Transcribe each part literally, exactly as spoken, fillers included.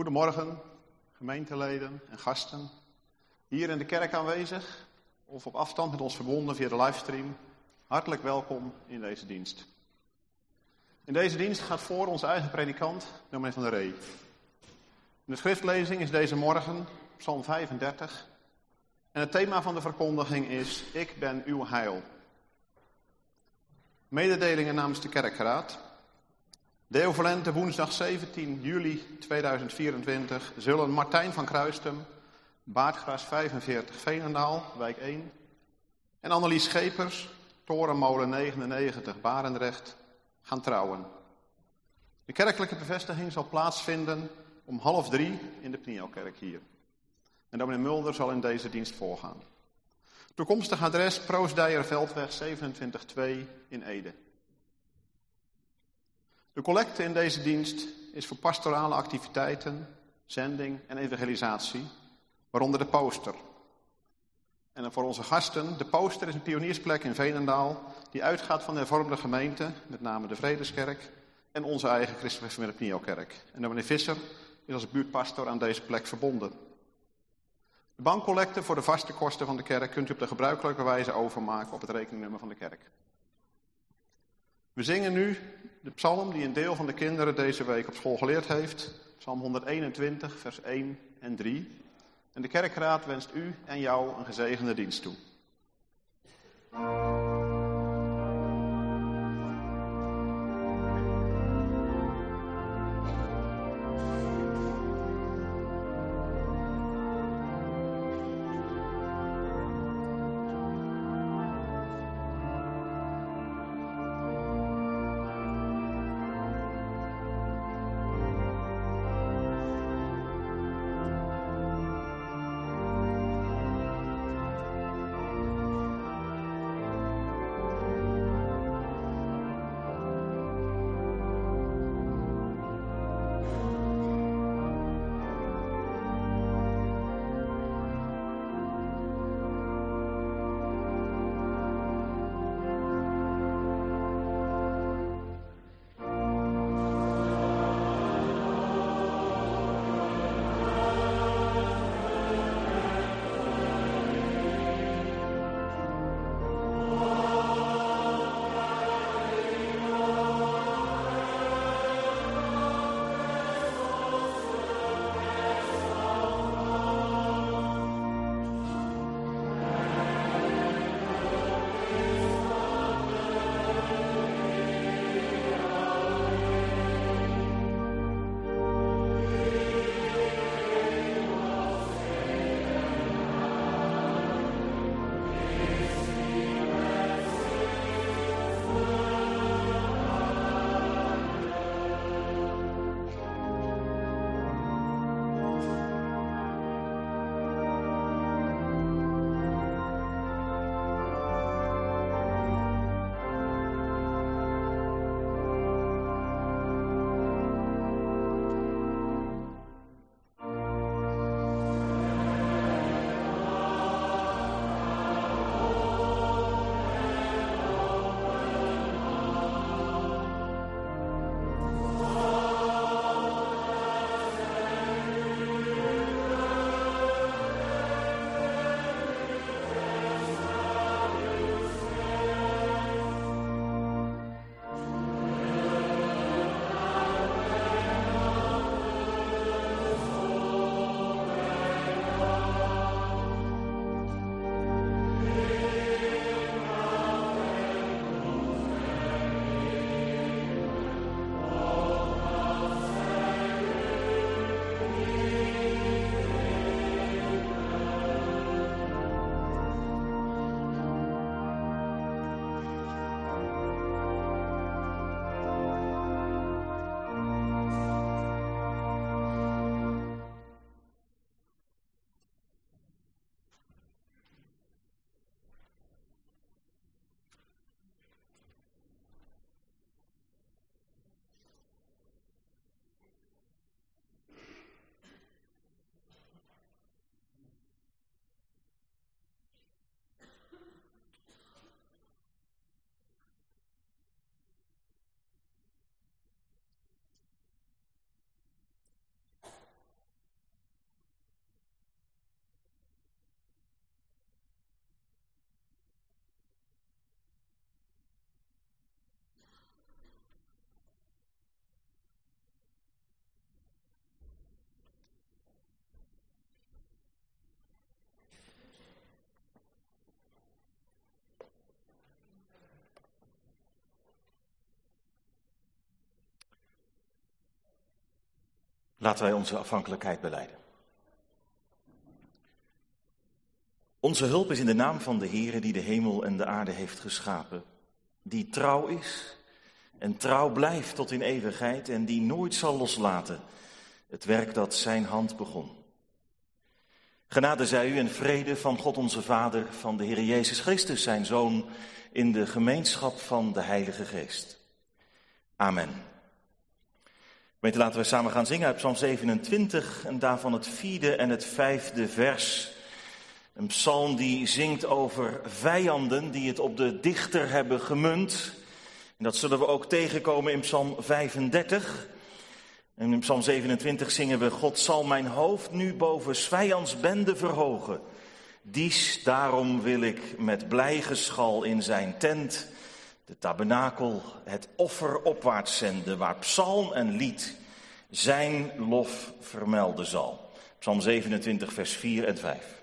Goedemorgen, gemeenteleden en gasten. Hier in de kerk aanwezig of op afstand met ons verbonden via de livestream. Hartelijk welkom in deze dienst. In deze dienst gaat voor onze eigen predikant, dominee van der Ree. De schriftlezing is deze morgen Psalm vijfendertig. En het thema van de verkondiging is: Ik ben uw heil. Mededelingen namens de kerkraad. Deo volente woensdag zeventien juli tweeduizend vierentwintig zullen Martijn van Kruistum, Baardgras vijfenveertig Veenendaal, wijk één, en Annelies Schepers, Torenmolen negenennegentig Barendrecht, gaan trouwen. De kerkelijke bevestiging zal plaatsvinden om half drie in de Pnielkerk hier. En dominee Mulder zal in deze dienst voorgaan. Toekomstig adres Proosdijerveldweg zevenentwintig twee in Ede. De collecte in deze dienst is voor pastorale activiteiten, zending en evangelisatie, waaronder de poster. En voor onze gasten, de poster is een pioniersplek in Veenendaal die uitgaat van de hervormde gemeente, met name de Vredeskerk, en onze eigen christelijke familie Pnielkerk. En dominee Visser is als buurtpastor aan deze plek verbonden. De bankcollecte voor de vaste kosten van de kerk kunt u op de gebruikelijke wijze overmaken op het rekeningnummer van de kerk. We zingen nu de psalm die een deel van de kinderen deze week op school geleerd heeft. Psalm honderdeenentwintig, vers één en drie. En de kerkraad wenst u en jou een gezegende dienst toe. Laten wij onze afhankelijkheid belijden. Onze hulp is in de naam van de Heere die de hemel en de aarde heeft geschapen, die trouw is en trouw blijft tot in eeuwigheid en die nooit zal loslaten het werk dat zijn hand begon. Genade zij u en vrede van God onze Vader, van de Heere Jezus Christus, zijn Zoon, in de gemeenschap van de Heilige Geest. Amen. Gemeente, laten we samen gaan zingen uit Psalm zevenentwintig en daarvan het vierde en het vijfde vers. Een psalm die zingt over vijanden die het op de dichter hebben gemunt. En dat zullen we ook tegenkomen in Psalm vijfendertig. En in Psalm zevenentwintig zingen we: God zal mijn hoofd nu boven 's vijands bende verhogen. Dies, daarom wil ik met blij geschal in zijn tent, de tabernakel, het offer opwaarts zenden, waar psalm en lied zijn lof vermelden zal. Psalm zevenentwintig, vers vier en vijf.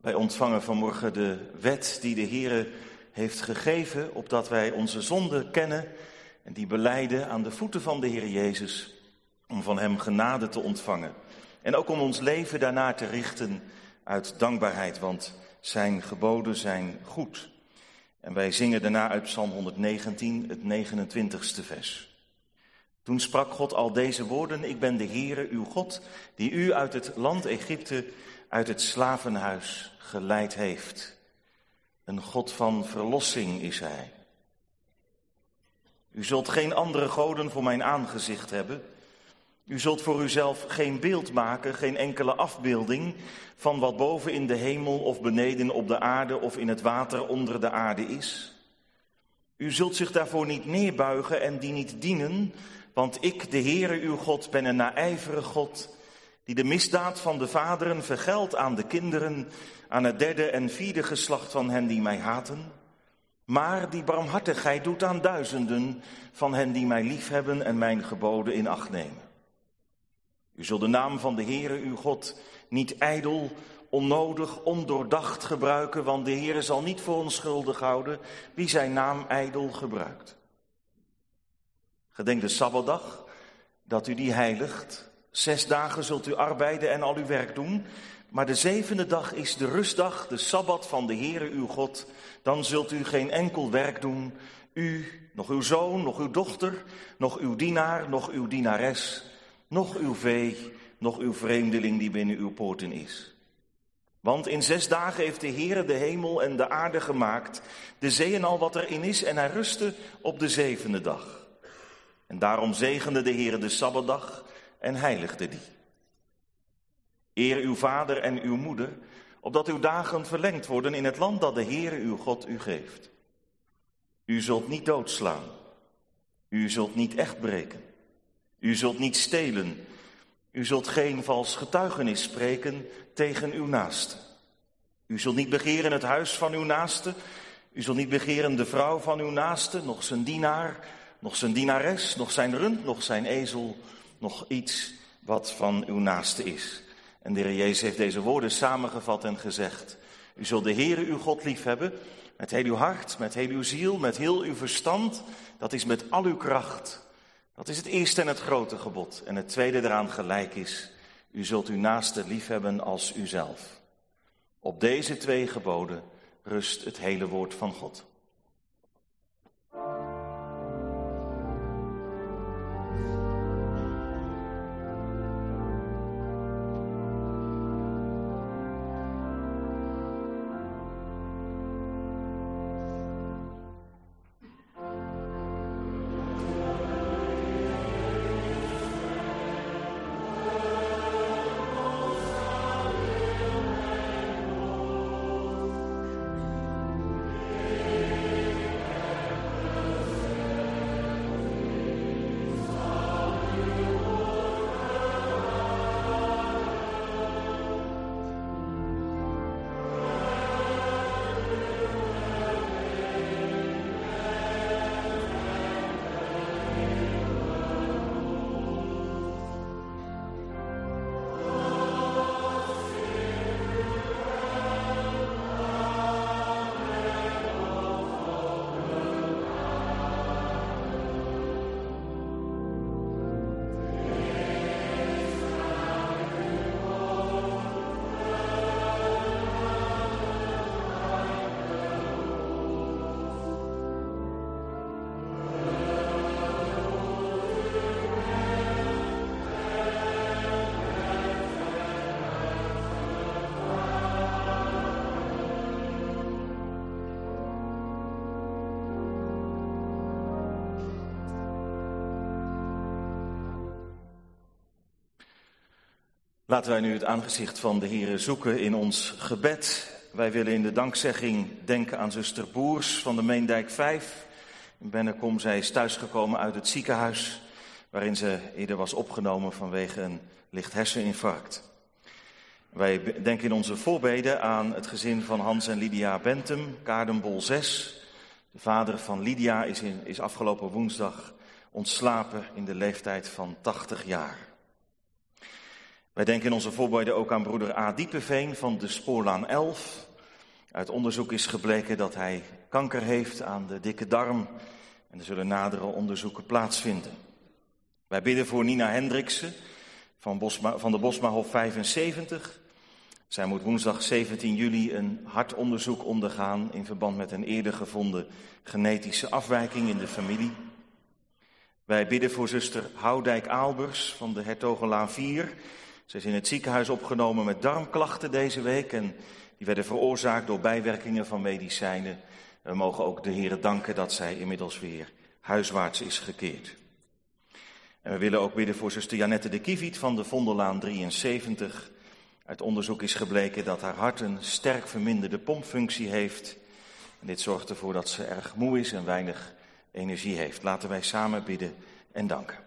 Wij ontvangen vanmorgen de wet die de Heere heeft gegeven, opdat wij onze zonde kennen en die belijden aan de voeten van de Heer Jezus, om van hem genade te ontvangen. En ook om ons leven daarnaar te richten uit dankbaarheid, want zijn geboden zijn goed. En wij zingen daarna uit Psalm honderdnegentien, het negenentwintigste vers. Toen sprak God al deze woorden: ik ben de Heere, uw God, die u uit het land Egypte, uit het slavenhuis geleid heeft. Een God van verlossing is hij. U zult geen andere goden voor mijn aangezicht hebben. U zult voor uzelf geen beeld maken, geen enkele afbeelding van wat boven in de hemel of beneden op de aarde of in het water onder de aarde is. U zult zich daarvoor niet neerbuigen en die niet dienen, want ik, de Heere uw God, ben een naijverig God, die de misdaad van de vaderen vergeldt aan de kinderen, aan het derde en vierde geslacht van hen die mij haten, maar die barmhartigheid doet aan duizenden van hen die mij liefhebben en mijn geboden in acht nemen. U zult de naam van de Heere uw God niet ijdel, onnodig, ondoordacht gebruiken, want de Heere zal niet voor onschuldig houden wie zijn naam ijdel gebruikt. Gedenk de Sabbatdag, dat u die heiligt. Zes dagen zult u arbeiden en al uw werk doen, maar de zevende dag is de rustdag, de Sabbat van de Heere uw God. Dan zult u geen enkel werk doen, u, nog uw zoon, nog uw dochter, nog uw dienaar, nog uw dienares, nog uw vee, nog uw vreemdeling die binnen uw poorten is. Want in zes dagen heeft de Heere de hemel en de aarde gemaakt, de zee en al wat erin is, en hij rustte op de zevende dag. En daarom zegende de Heere de Sabbatdag en heiligde die. Eer uw vader en uw moeder, opdat uw dagen verlengd worden in het land dat de Heere uw God u geeft. U zult niet doodslaan, u zult niet echt breken, u zult niet stelen, u zult geen vals getuigenis spreken tegen uw naaste. U zult niet begeren het huis van uw naaste, u zult niet begeren de vrouw van uw naaste, nog zijn dienaar, nog zijn dienares, nog zijn rund, nog zijn ezel, nog iets wat van uw naaste is. En de Heer Jezus heeft deze woorden samengevat en gezegd: u zult de Heere uw God liefhebben met heel uw hart, met heel uw ziel, met heel uw verstand. Dat is met al uw kracht. Dat is het eerste en het grote gebod. En het tweede eraan gelijk is: u zult uw naaste liefhebben als uzelf. Op deze twee geboden rust het hele woord van God. Laten wij nu het aangezicht van de Heere zoeken in ons gebed. Wij willen in de dankzegging denken aan zuster Boers van de Meendijk vijf. In Bennekom, zij is thuisgekomen uit het ziekenhuis waarin ze eerder was opgenomen vanwege een licht herseninfarct. Wij denken in onze voorbeden aan het gezin van Hans en Lydia Bentum, Kaardenbol zes. De vader van Lydia is, in, is afgelopen woensdag ontslapen in de leeftijd van tachtig jaar. Wij denken in onze voorbeden ook aan broeder A. Diepeveen van de Spoorlaan elf. Uit onderzoek is gebleken dat hij kanker heeft aan de dikke darm. En er zullen nadere onderzoeken plaatsvinden. Wij bidden voor Nina Hendriksen van, Bosma, van de Bosmahof vijfenzeventig. Zij moet woensdag zeventien juli een hartonderzoek ondergaan in verband met een eerder gevonden genetische afwijking in de familie. Wij bidden voor zuster Houdijk-Aalbers van de Hertogenlaan vier. Ze is in het ziekenhuis opgenomen met darmklachten deze week en die werden veroorzaakt door bijwerkingen van medicijnen. We mogen ook de Heere danken dat zij inmiddels weer huiswaarts is gekeerd. En we willen ook bidden voor zuster Janette de Kieviet van de Vondellaan drieënzeventig. Uit onderzoek is gebleken dat haar hart een sterk verminderde pompfunctie heeft. En dit zorgt ervoor dat ze erg moe is en weinig energie heeft. Laten wij samen bidden en danken.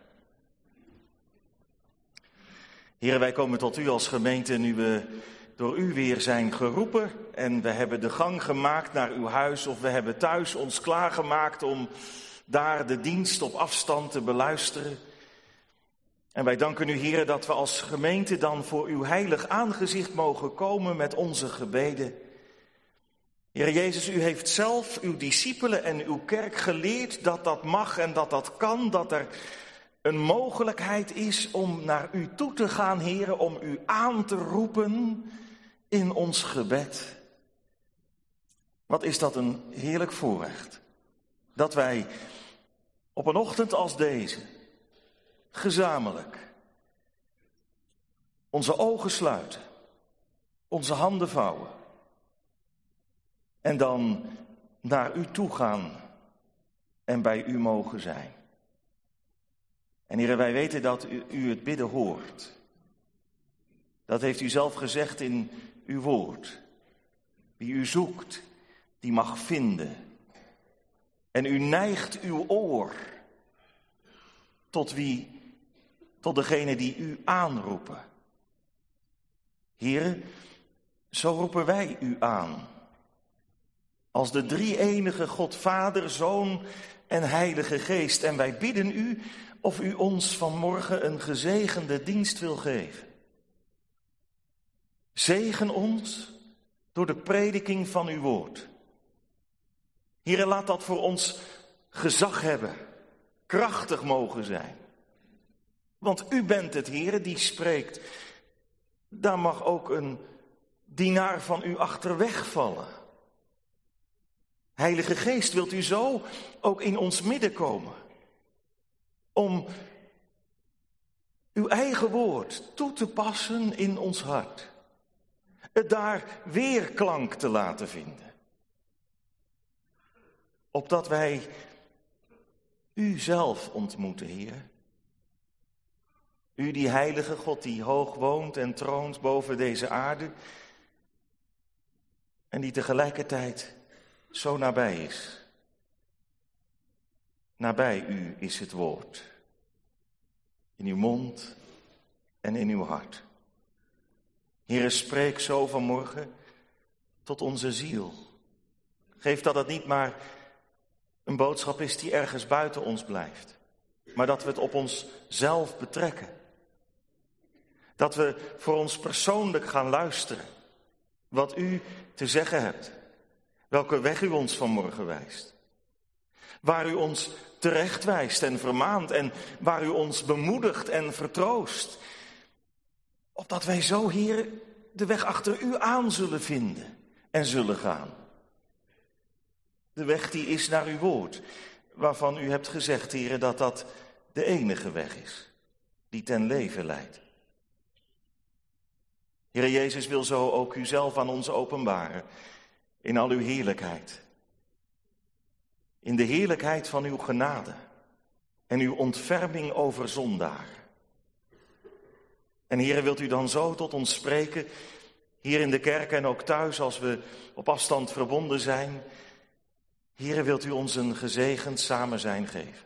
Heren, wij komen tot u als gemeente nu we door u weer zijn geroepen. En we hebben de gang gemaakt naar uw huis of we hebben thuis ons klaargemaakt om daar de dienst op afstand te beluisteren. En wij danken u, heren, dat we als gemeente dan voor uw heilig aangezicht mogen komen met onze gebeden. Heer Jezus, u heeft zelf uw discipelen en uw kerk geleerd dat dat mag en dat dat kan, dat er een mogelijkheid is om naar u toe te gaan, heren, om u aan te roepen in ons gebed. Wat is dat een heerlijk voorrecht, dat wij op een ochtend als deze gezamenlijk onze ogen sluiten, onze handen vouwen en dan naar u toe gaan en bij u mogen zijn. En heren, wij weten dat u, u het bidden hoort. Dat heeft u zelf gezegd in uw woord. Wie u zoekt, die mag vinden. En u neigt uw oor tot wie, tot degene die u aanroepen. Heren, zo roepen wij u aan. Als de drie-enige God, Vader, Zoon en Heilige Geest. En wij bidden u of u ons vanmorgen een gezegende dienst wil geven. Zegen ons door de prediking van uw woord. Heere, laat dat voor ons gezag hebben, krachtig mogen zijn. Want u bent het, Heere, die spreekt. Daar mag ook een dienaar van u achterweg vallen. Heilige Geest, wilt u zo ook in ons midden komen? Om uw eigen woord toe te passen in ons hart. Het daar weerklank te laten vinden. Opdat wij u zelf ontmoeten, Heer. U die heilige God die hoog woont en troont boven deze aarde. En die tegelijkertijd zo nabij is. Nabij u is het woord. In uw mond en in uw hart. Heere, spreek zo vanmorgen tot onze ziel. Geef dat het niet maar een boodschap is die ergens buiten ons blijft. Maar dat we het op onszelf betrekken. Dat we voor ons persoonlijk gaan luisteren. Wat u te zeggen hebt. Welke weg u ons vanmorgen wijst. Waar u ons terecht wijst en vermaant en waar u ons bemoedigt en vertroost. Opdat wij zo, Heer, de weg achter u aan zullen vinden en zullen gaan. De weg die is naar uw woord, waarvan u hebt gezegd, Heer, dat dat de enige weg is, die ten leven leidt. Heer Jezus wil zo ook uzelf aan ons openbaren, in al uw heerlijkheid. In de heerlijkheid van uw genade en uw ontferming over zondaren. En Heer, wilt u dan zo tot ons spreken, hier in de kerk en ook thuis als we op afstand verbonden zijn. Heer, wilt u ons een gezegend samenzijn geven.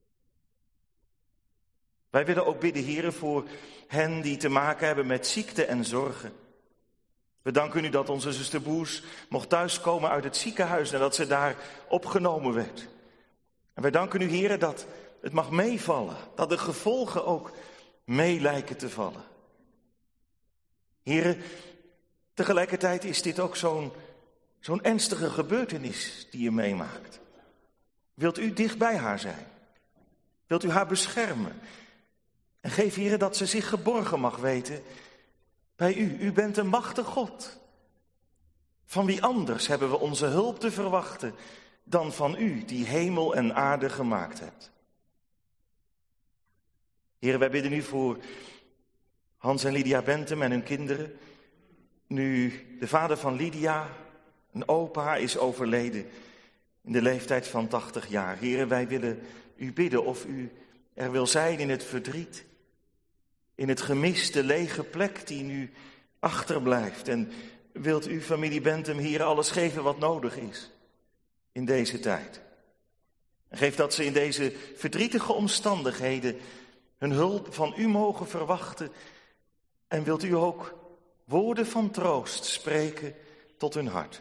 Wij willen ook bidden, Heer, voor hen die te maken hebben met ziekte en zorgen. We danken u dat onze zuster Boers mocht thuiskomen uit het ziekenhuis en dat ze daar opgenomen werd. En wij danken u, Heer, dat het mag meevallen, dat de gevolgen ook mee lijken te vallen. Heren, tegelijkertijd is dit ook zo'n, zo'n ernstige gebeurtenis die je meemaakt. Wilt u dicht bij haar zijn? Wilt u haar beschermen? En geef, Heren, dat ze zich geborgen mag weten bij u. U bent een machtig God. Van wie anders hebben we onze hulp te verwachten dan van u, die hemel en aarde gemaakt hebt? Heren, wij bidden nu voor Hans en Lydia Bentham en hun kinderen. Nu de vader van Lydia, een opa, is overleden in de leeftijd van tachtig jaar. Heren, wij willen u bidden of u er wil zijn in het verdriet, in het gemis, de lege plek die nu achterblijft. En wilt u, familie Bentham, hier alles geven wat nodig is in deze tijd. En geef dat ze in deze verdrietige omstandigheden hun hulp van u mogen verwachten. En wilt u ook woorden van troost spreken tot hun hart.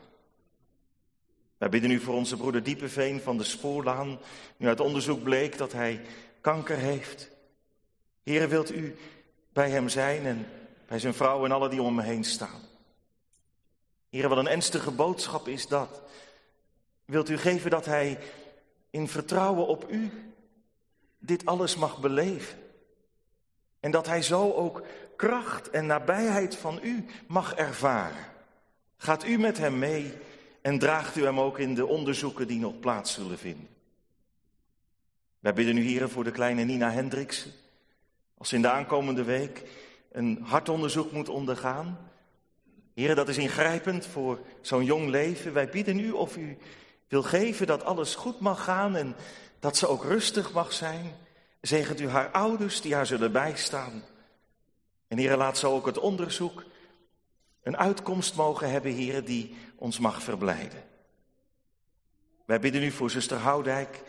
Wij bidden u voor onze broeder Diepeveen van de Spoorlaan. Nu uit onderzoek bleek dat hij kanker heeft. Heere, wilt u bij hem zijn en bij zijn vrouw en alle die om hem heen staan. Heere, wat een ernstige boodschap is dat. Wilt u geven dat hij in vertrouwen op u dit alles mag beleven. En dat hij zo ook kracht en nabijheid van u mag ervaren. Gaat u met hem mee en draagt u hem ook in de onderzoeken die nog plaats zullen vinden. Wij bidden u, Heere, voor de kleine Nina Hendriksen. Als ze in de aankomende week een hartonderzoek moet ondergaan. Heere, dat is ingrijpend voor zo'n jong leven. Wij bidden u of u wil geven dat alles goed mag gaan en dat ze ook rustig mag zijn. Zegent u haar ouders die haar zullen bijstaan. En Heere, laat zo ook het onderzoek een uitkomst mogen hebben, Heere, die ons mag verblijden. Wij bidden u voor zuster Houdijk.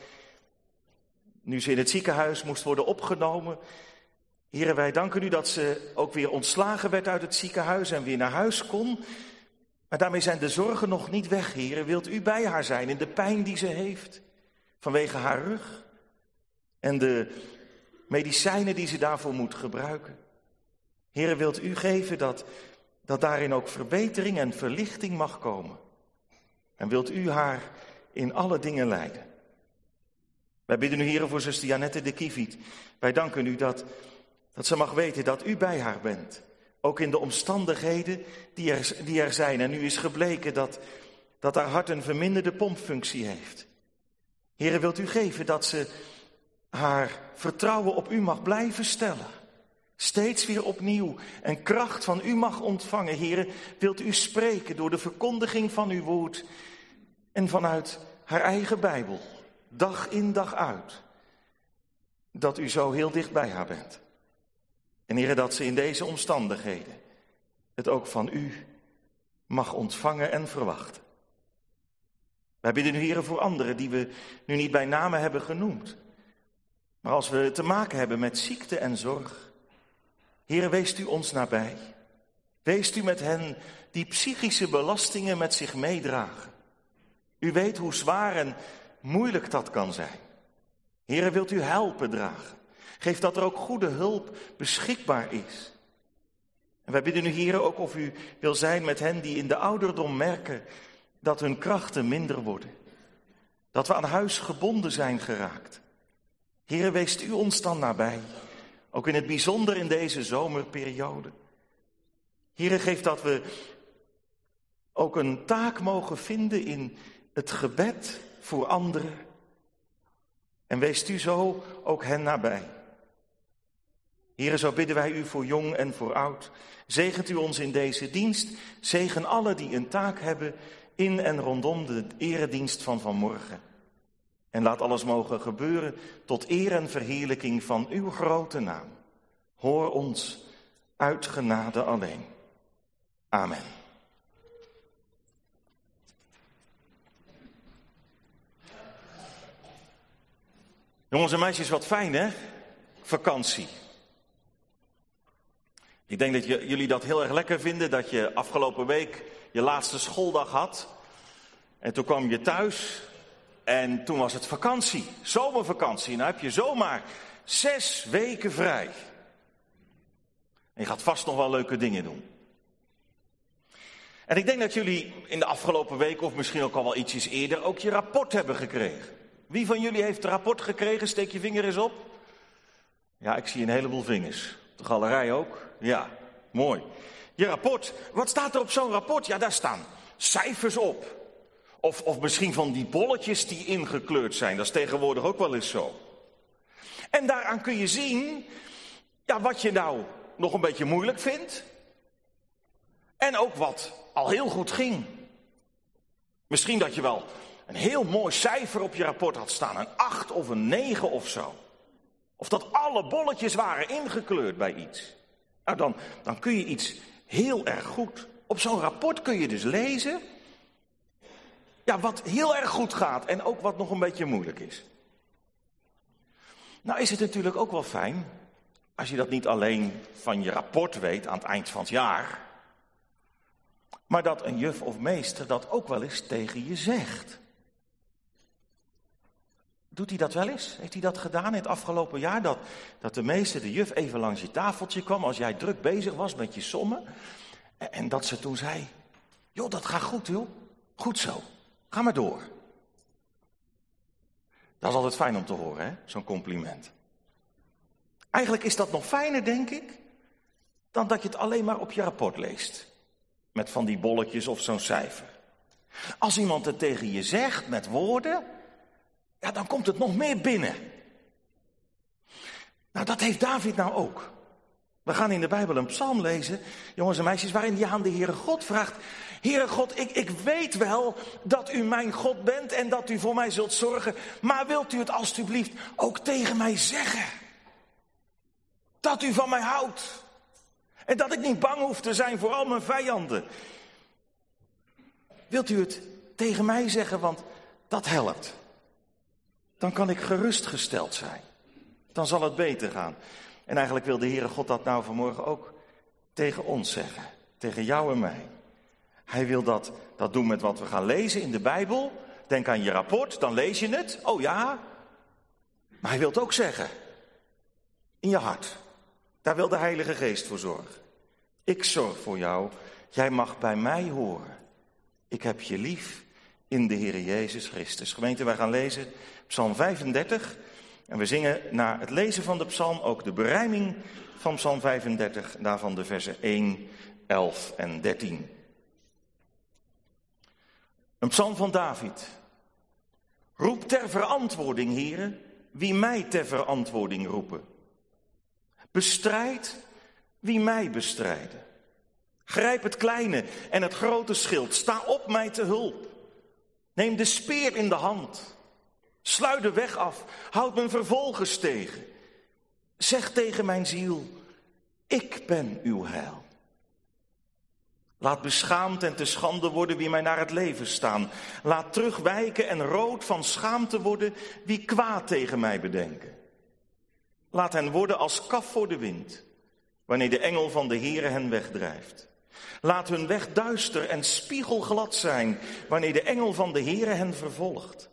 Nu ze in het ziekenhuis moest worden opgenomen. Heere, wij danken u dat ze ook weer ontslagen werd uit het ziekenhuis en weer naar huis kon. Maar daarmee zijn de zorgen nog niet weg, Heere. Wilt u bij haar zijn in de pijn die ze heeft vanwege haar rug en de medicijnen die ze daarvoor moet gebruiken? Heere, wilt u geven dat, dat daarin ook verbetering en verlichting mag komen? En wilt u haar in alle dingen leiden? Wij bidden u, Heere, voor zuster Janette de Kieviet. Wij danken u dat, dat ze mag weten dat u bij haar bent. Ook in de omstandigheden die er, die er zijn. En nu is gebleken dat, dat haar hart een verminderde pompfunctie heeft. Heere, wilt u geven dat ze haar vertrouwen op u mag blijven stellen. Steeds weer opnieuw en kracht van u mag ontvangen. Heere, wilt u spreken door de verkondiging van uw woord en vanuit haar eigen Bijbel, dag in dag uit, dat u zo heel dicht bij haar bent. En Heere, dat ze in deze omstandigheden het ook van u mag ontvangen en verwachten. Wij bidden u, Heere, voor anderen die we nu niet bij name hebben genoemd. Maar als we te maken hebben met ziekte en zorg, Heere, weest u ons nabij. Weest u met hen die psychische belastingen met zich meedragen. U weet hoe zwaar en moeilijk dat kan zijn. Heere, wilt u helpen dragen. Geef dat er ook goede hulp beschikbaar is. En wij bidden u, Heere, ook of u wil zijn met hen die in de ouderdom merken dat hun krachten minder worden. Dat we aan huis gebonden zijn geraakt. Heere, weest u ons dan nabij. Ook in het bijzonder in deze zomerperiode. Heere, geef dat we ook een taak mogen vinden in het gebed voor anderen. En weest u zo ook hen nabij. Heere, zo bidden wij u voor jong en voor oud. Zegent u ons in deze dienst. Zegen alle die een taak hebben in en rondom de eredienst van vanmorgen. En laat alles mogen gebeuren tot eer en verheerlijking van uw grote naam. Hoor ons uit genade alleen. Amen. Jongens en meisjes, wat fijn hè? Vakantie. Ik denk dat je, jullie dat heel erg lekker vinden, dat je afgelopen week je laatste schooldag had. En toen kwam je thuis en toen was het vakantie, zomervakantie. Nou heb je zomaar zes weken vrij. En je gaat vast nog wel leuke dingen doen. En ik denk dat jullie in de afgelopen week, of misschien ook al wel ietsjes eerder, ook je rapport hebben gekregen. Wie van jullie heeft een rapport gekregen? Steek je vinger eens op. Ja, ik zie een heleboel vingers. De galerij ook? Ja, mooi. Je rapport. Wat staat er op zo'n rapport? Ja, daar staan cijfers op. Of, of misschien van die bolletjes die ingekleurd zijn. Dat is tegenwoordig ook wel eens zo. En daaraan kun je zien, ja, wat je nou nog een beetje moeilijk vindt. En ook wat al heel goed ging. Misschien dat je wel een heel mooi cijfer op je rapport had staan. Een acht of een negen of zo. Of dat alle bolletjes waren ingekleurd bij iets. Nou, dan, dan kun je iets heel erg goed. Op zo'n rapport kun je dus lezen, ja, wat heel erg goed gaat en ook wat nog een beetje moeilijk is. Nou is het natuurlijk ook wel fijn, als je dat niet alleen van je rapport weet aan het eind van het jaar, maar dat een juf of meester dat ook wel eens tegen je zegt. Doet hij dat wel eens? Heeft hij dat gedaan in het afgelopen jaar? Dat, dat de meester, de juf, even langs je tafeltje kwam als jij druk bezig was met je sommen. En, en dat ze toen zei, joh, dat gaat goed, joh. Goed zo. Ga maar door. Dat is altijd fijn om te horen, hè? Zo'n compliment. Eigenlijk is dat nog fijner, denk ik, dan dat je het alleen maar op je rapport leest. Met van die bolletjes of zo'n cijfer. Als iemand het tegen je zegt met woorden, ja, dan komt het nog meer binnen. Nou, dat heeft David nou ook. We gaan in de Bijbel een psalm lezen, jongens en meisjes, waarin hij aan de Heere God vraagt: Heere God, ik, ik weet wel dat u mijn God bent en dat u voor mij zult zorgen, maar wilt u het alstublieft ook tegen mij zeggen? Dat u van mij houdt. En dat ik niet bang hoef te zijn voor al mijn vijanden. Wilt u het tegen mij zeggen, want dat helpt. Dan kan ik gerustgesteld zijn. Dan zal het beter gaan. En eigenlijk wil de Heere God dat nou vanmorgen ook tegen ons zeggen. Tegen jou en mij. Hij wil dat, dat doen met wat we gaan lezen in de Bijbel. Denk aan je rapport, dan lees je het. Oh ja. Maar hij wil het ook zeggen. In je hart. Daar wil de Heilige Geest voor zorgen. Ik zorg voor jou. Jij mag bij mij horen. Ik heb je lief in de Heere Jezus Christus. Gemeente, wij gaan lezen Psalm vijfendertig. En we zingen na het lezen van de psalm ook de berijming van Psalm vijfendertig. Daarvan de versen één, elf en dertien. Een psalm van David. Roep ter verantwoording, Heere, wie mij ter verantwoording roepen. Bestrijd wie mij bestrijden. Grijp het kleine en het grote schild. Sta op mij te hulp. Neem de speer in de hand. Sluit de weg af. Houd mijn vervolgers tegen. Zeg tegen mijn ziel: ik ben uw heil. Laat beschaamd en te schande worden wie mij naar het leven staan. Laat terugwijken en rood van schaamte worden wie kwaad tegen mij bedenken. Laat hen worden als kaf voor de wind, wanneer de engel van de Heere hen wegdrijft. Laat hun weg duister en spiegelglad zijn, wanneer de engel van de Heere hen vervolgt.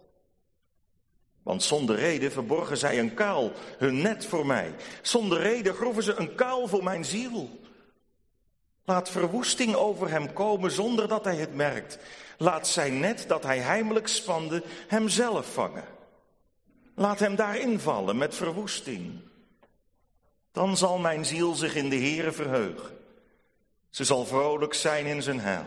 Want zonder reden verborgen zij een kuil, hun net voor mij. Zonder reden groeven ze een kuil voor mijn ziel. Laat verwoesting over hem komen zonder dat hij het merkt. Laat zijn net dat hij heimelijk spande hem zelf vangen. Laat hem daarin vallen met verwoesting. Dan zal mijn ziel zich in de Heere verheugen. Ze zal vrolijk zijn in zijn heil.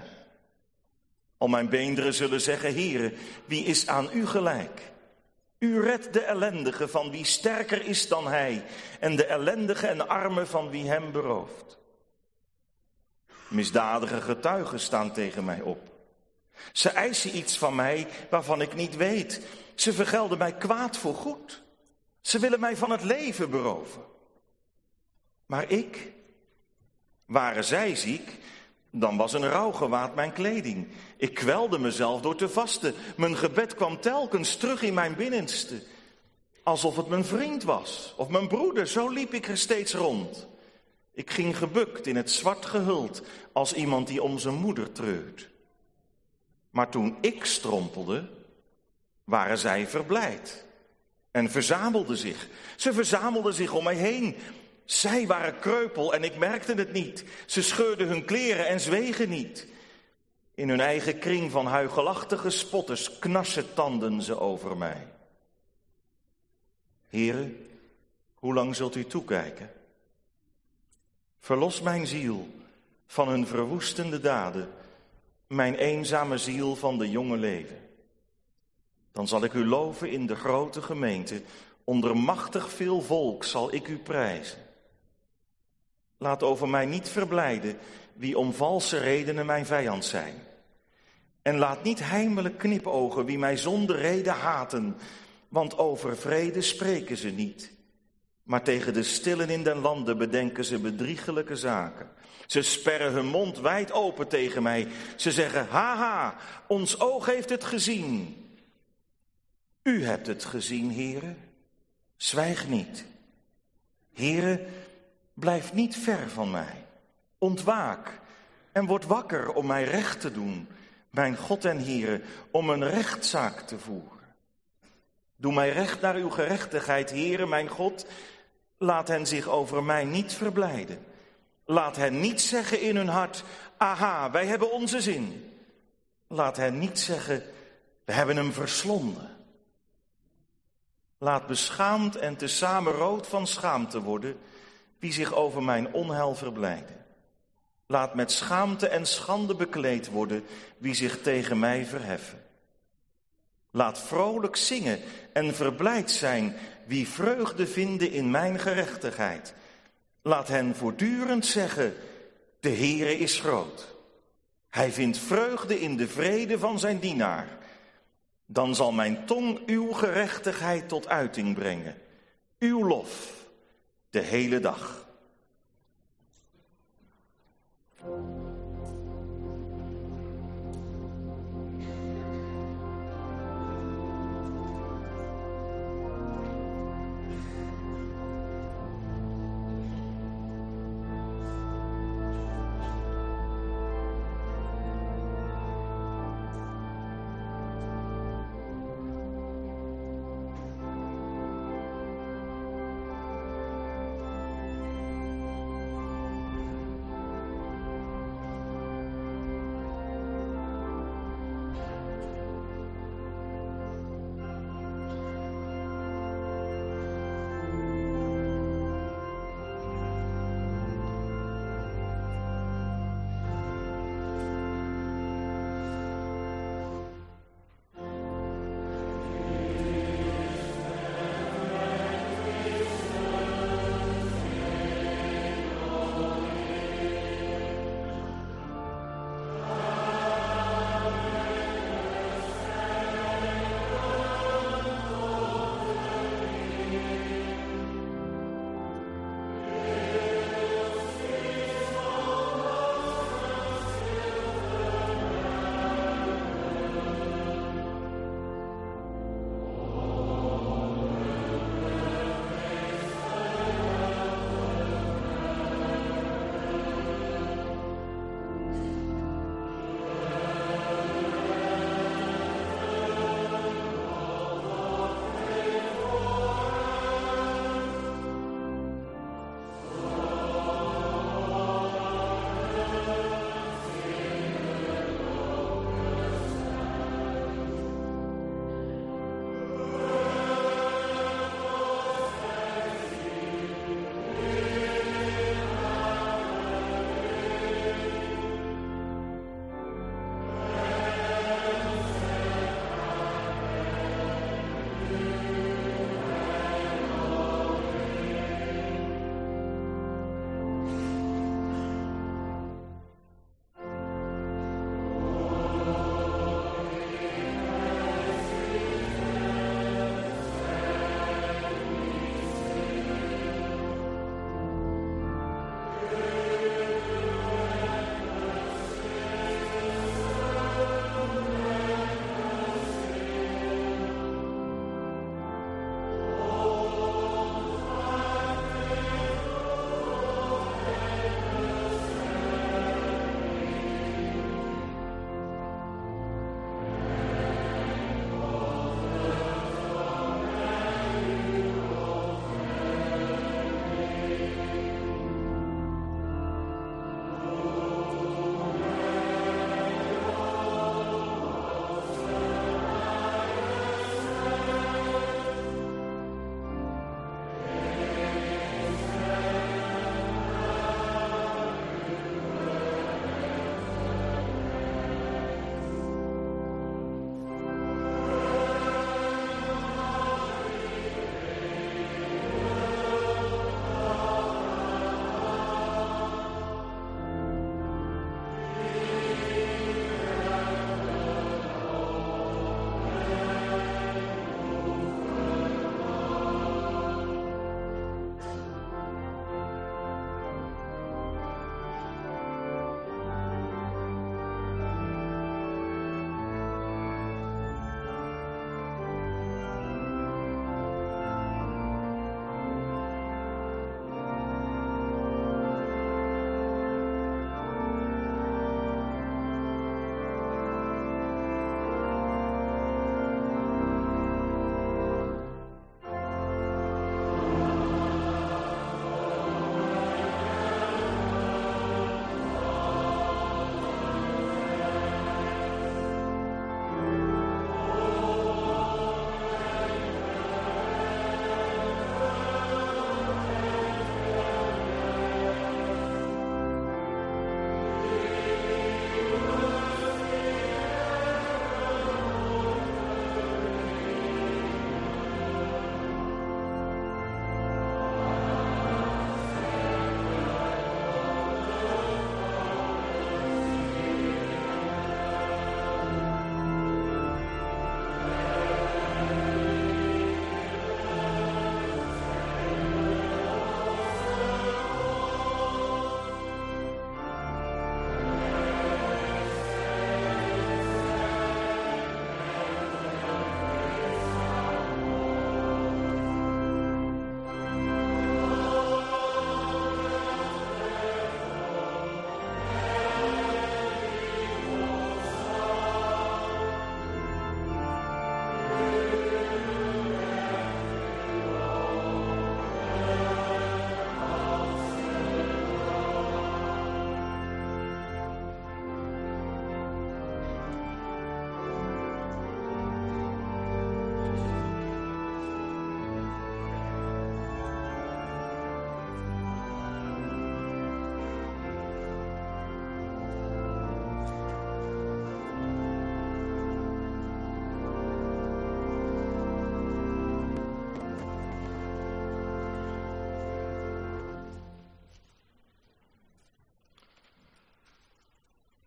Al mijn beenderen zullen zeggen: Heere, wie is aan u gelijk? U redt de ellendige van wie sterker is dan hij, en de ellendige en arme van wie hem berooft. Misdadige getuigen staan tegen mij op. Ze eisen iets van mij waarvan ik niet weet. Ze vergelden mij kwaad voor goed. Ze willen mij van het leven beroven. Maar ik, waren zij ziek, dan was een rouwgewaad mijn kleding. Ik kwelde mezelf door te vasten. Mijn gebed kwam telkens terug in mijn binnenste. Alsof het mijn vriend was, of mijn broeder, zo liep ik er steeds rond. Ik ging gebukt, in het zwart gehuld, als iemand die om zijn moeder treurt. Maar toen ik strompelde, waren zij verblijd en verzamelden zich. Ze verzamelden zich om mij heen. Zij waren kreupel en ik merkte het niet. Ze scheurden hun kleren en zwegen niet. In hun eigen kring van huigelachtige spotters knarsen tanden ze over mij. Heere, hoe lang zult u toekijken? Verlos mijn ziel van hun verwoestende daden, mijn eenzame ziel van de jonge leven. Dan zal ik u loven in de grote gemeente, onder machtig veel volk zal ik u prijzen. Laat over mij niet verblijden wie om valse redenen mijn vijand zijn. En laat niet heimelijk knipogen wie mij zonder reden haten, want over vrede spreken ze niet. Maar tegen de stillen in den landen bedenken ze bedriegelijke zaken. Ze sperren hun mond wijd open tegen mij. Ze zeggen, haha, ons oog heeft het gezien. U hebt het gezien, Heere. Zwijg niet. Heere, blijf niet ver van mij. Ontwaak en word wakker om mij recht te doen. Mijn God en Heere, om een rechtszaak te voeren. Doe mij recht naar uw gerechtigheid, Heere, mijn God. Laat hen zich over mij niet verblijden. Laat hen niet zeggen in hun hart, aha, wij hebben onze zin. Laat hen niet zeggen, we hebben hem verslonden. Laat beschaamd en tezamen rood van schaamte worden wie zich over mijn onheil verblijden. Laat met schaamte en schande bekleed worden wie zich tegen mij verheffen. Laat vrolijk zingen en verblijd zijn wie vreugde vinden in mijn gerechtigheid. Laat hen voortdurend zeggen, de Heere is groot. Hij vindt vreugde in de vrede van zijn dienaar. Dan zal mijn tong uw gerechtigheid tot uiting brengen. Uw lof, de hele dag.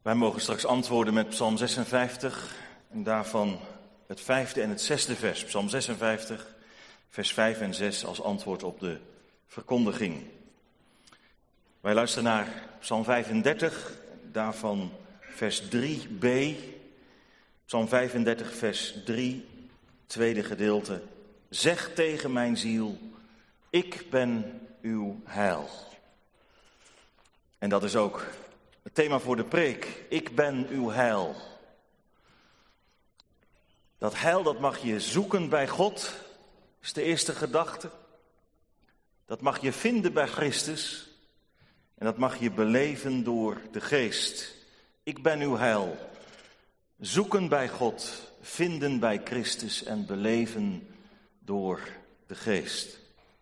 Wij mogen straks antwoorden met Psalm zesenvijftig en daarvan het vijfde en het zesde vers. Psalm zesenvijftig, vers vijf en zes als antwoord op de verkondiging. Wij luisteren naar Psalm vijfendertig, daarvan vers drie b. Psalm vijfendertig, vers drie, tweede gedeelte. Zeg tegen mijn ziel, ik ben uw heil. En dat is ook het thema voor de preek. Ik ben uw heil. Dat heil, dat mag je zoeken bij God, is de eerste gedachte. Dat mag je vinden bij Christus. En dat mag je beleven door de Geest. Ik ben uw heil. Zoeken bij God, vinden bij Christus en beleven door de Geest.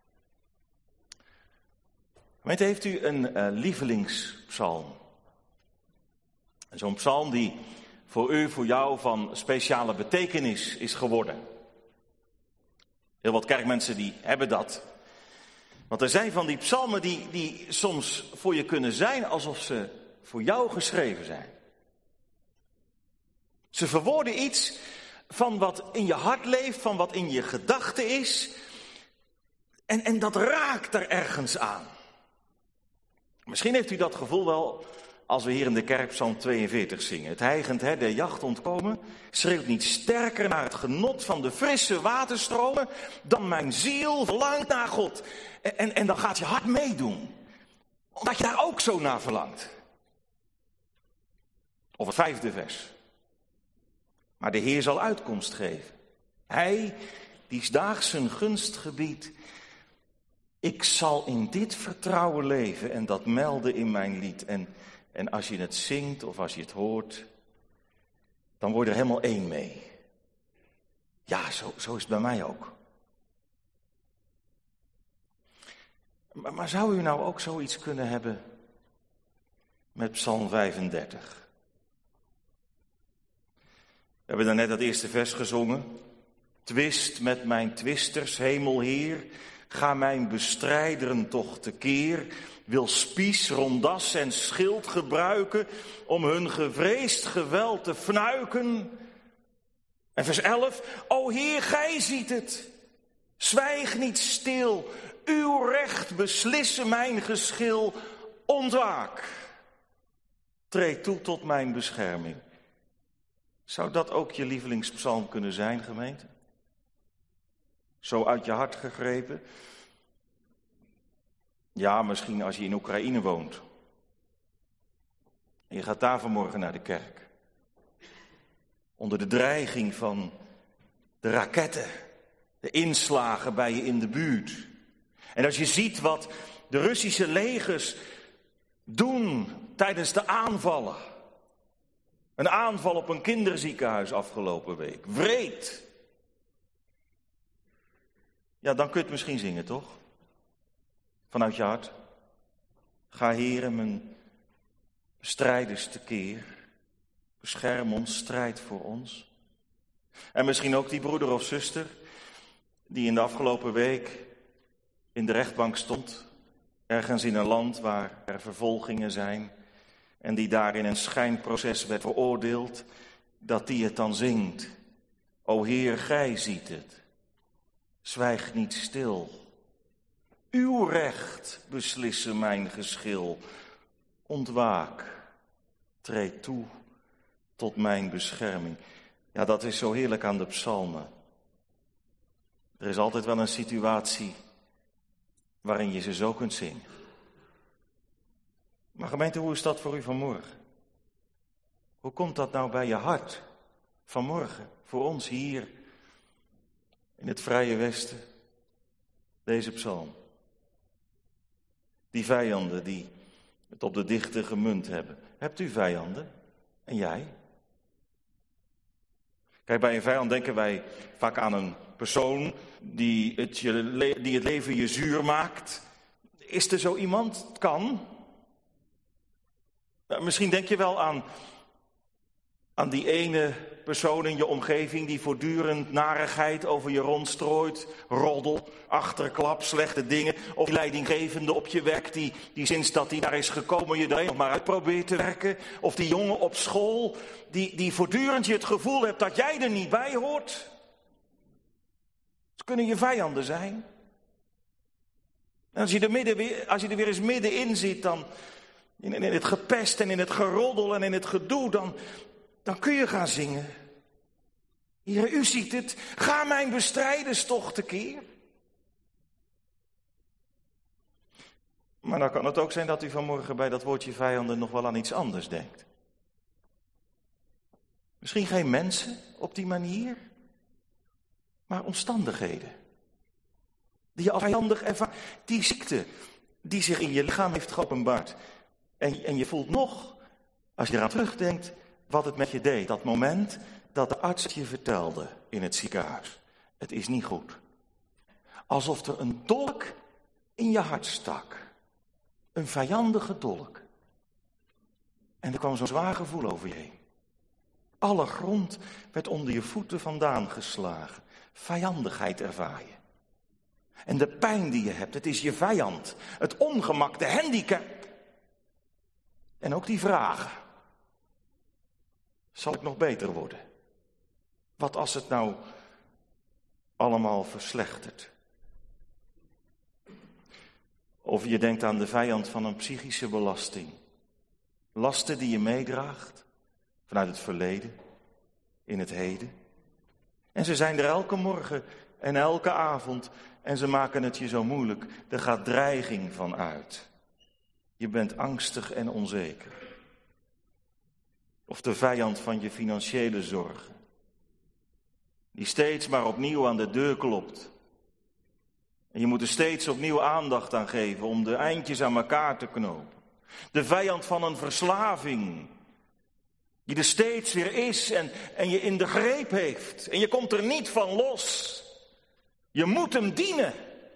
Gemeente, heeft u een uh, lievelingspsalm? Zo'n psalm die voor u, voor jou van speciale betekenis is geworden. Heel wat kerkmensen die hebben dat. Want er zijn van die psalmen die, die soms voor je kunnen zijn alsof ze voor jou geschreven zijn. Ze verwoorden iets van wat in je hart leeft, van wat in je gedachten is. En, en dat raakt er ergens aan. Misschien heeft u dat gevoel wel als we hier in de kerk Psalm tweeënveertig zingen. Het hijgend her der jacht ontkomen schreeuwt niet sterker naar het genot van de frisse waterstromen dan mijn ziel verlangt naar God. En, en, en dan gaat je hart meedoen, omdat je daar ook zo naar verlangt. Of het vijfde vers. Maar de Heer zal uitkomst geven. Hij die daags zijn gunst gebiedt. Ik zal in dit vertrouwen leven en dat melden in mijn lied. En, en als je het zingt of als je het hoort, dan word je er helemaal één mee. Ja, zo, zo is het bij mij ook. Maar, maar zou u nou ook zoiets kunnen hebben met Psalm vijfendertig? We hebben daarnet dat eerste vers gezongen. Twist met mijn twisters, hemelheer. Ga mijn bestrijderen toch tekeer. Wil spies, rondas en schild gebruiken om hun gevreesd geweld te fnuiken. En vers elf. O Heer, gij ziet het. Zwijg niet stil. Uw recht beslissen mijn geschil. Ontwaak. Treed toe tot mijn bescherming. Zou dat ook je lievelingspsalm kunnen zijn, gemeente? Zo uit je hart gegrepen? Ja, misschien als je in Oekraïne woont. En je gaat daar vanmorgen naar de kerk. Onder de dreiging van de raketten, de inslagen bij je in de buurt. En als je ziet wat de Russische legers doen tijdens de aanvallen. Een aanval op een kinderziekenhuis afgelopen week. Wreed. Ja, dan kun je het misschien zingen, toch? Vanuit je hart. Ga, Heere, mijn strijders tekeer. Bescherm ons, strijd voor ons. En misschien ook die broeder of zuster die in de afgelopen week in de rechtbank stond. Ergens in een land waar er vervolgingen zijn. En die daar in een schijnproces werd veroordeeld, dat die het dan zingt. O Heer, gij ziet het. Zwijg niet stil. Uw recht beslissen mijn geschil. Ontwaak. Treed toe tot mijn bescherming. Ja, dat is zo heerlijk aan de psalmen. Er is altijd wel een situatie waarin je ze zo kunt zingen. Maar gemeente, hoe is dat voor u vanmorgen? Hoe komt dat nou bij je hart vanmorgen, voor ons hier in het Vrije Westen, deze psalm? Die vijanden die het op de dichte gemunt hebben. Hebt u vijanden? En jij? Kijk, bij een vijand denken wij vaak aan een persoon die het, je, die het leven je zuur maakt. Is er zo iemand? Het kan. Misschien denk je wel aan, aan die ene persoon in je omgeving die voortdurend narigheid over je rondstrooit, roddel, achterklap, slechte dingen. Of die leidinggevende op je werk die, die sinds dat hij daar is gekomen je er nog maar uit probeert te werken. Of die jongen op school die, die voortdurend je het gevoel hebt dat jij er niet bij hoort. Ze kunnen je vijanden zijn. En als je er, midden weer, als je er weer eens middenin zit, dan in, in het gepest en in het geroddel en in het gedoe, dan, dan kun je gaan zingen. Heer, u ziet het, ga mijn bestrijders toch tekeer. Maar dan kan het ook zijn dat u vanmorgen bij dat woordje vijanden nog wel aan iets anders denkt. Misschien geen mensen op die manier, maar omstandigheden. Die je als vijandig ervaart. Die ziekte die zich in je lichaam heeft geopenbaard. En, en je voelt nog, als je eraan terugdenkt, wat het met je deed. Dat moment dat de arts het je vertelde in het ziekenhuis. Het is niet goed. Alsof er een dolk in je hart stak. Een vijandige dolk. En er kwam zo'n zwaar gevoel over je heen. Alle grond werd onder je voeten vandaan geslagen. Vijandigheid ervaar je. En de pijn die je hebt, het is je vijand. Het ongemak, de handicap. En ook die vragen. Zal ik nog beter worden? Wat als het nou allemaal verslechtert? Of je denkt aan de vijand van een psychische belasting. Lasten die je meedraagt vanuit het verleden, in het heden. En ze zijn er elke morgen en elke avond en ze maken het je zo moeilijk. Er gaat dreiging van uit. Je bent angstig en onzeker. Of de vijand van je financiële zorgen. Die steeds maar opnieuw aan de deur klopt. En je moet er steeds opnieuw aandacht aan geven om de eindjes aan elkaar te knopen. De vijand van een verslaving. Die er steeds weer is en, en je in de greep heeft. En je komt er niet van los. Je moet hem dienen.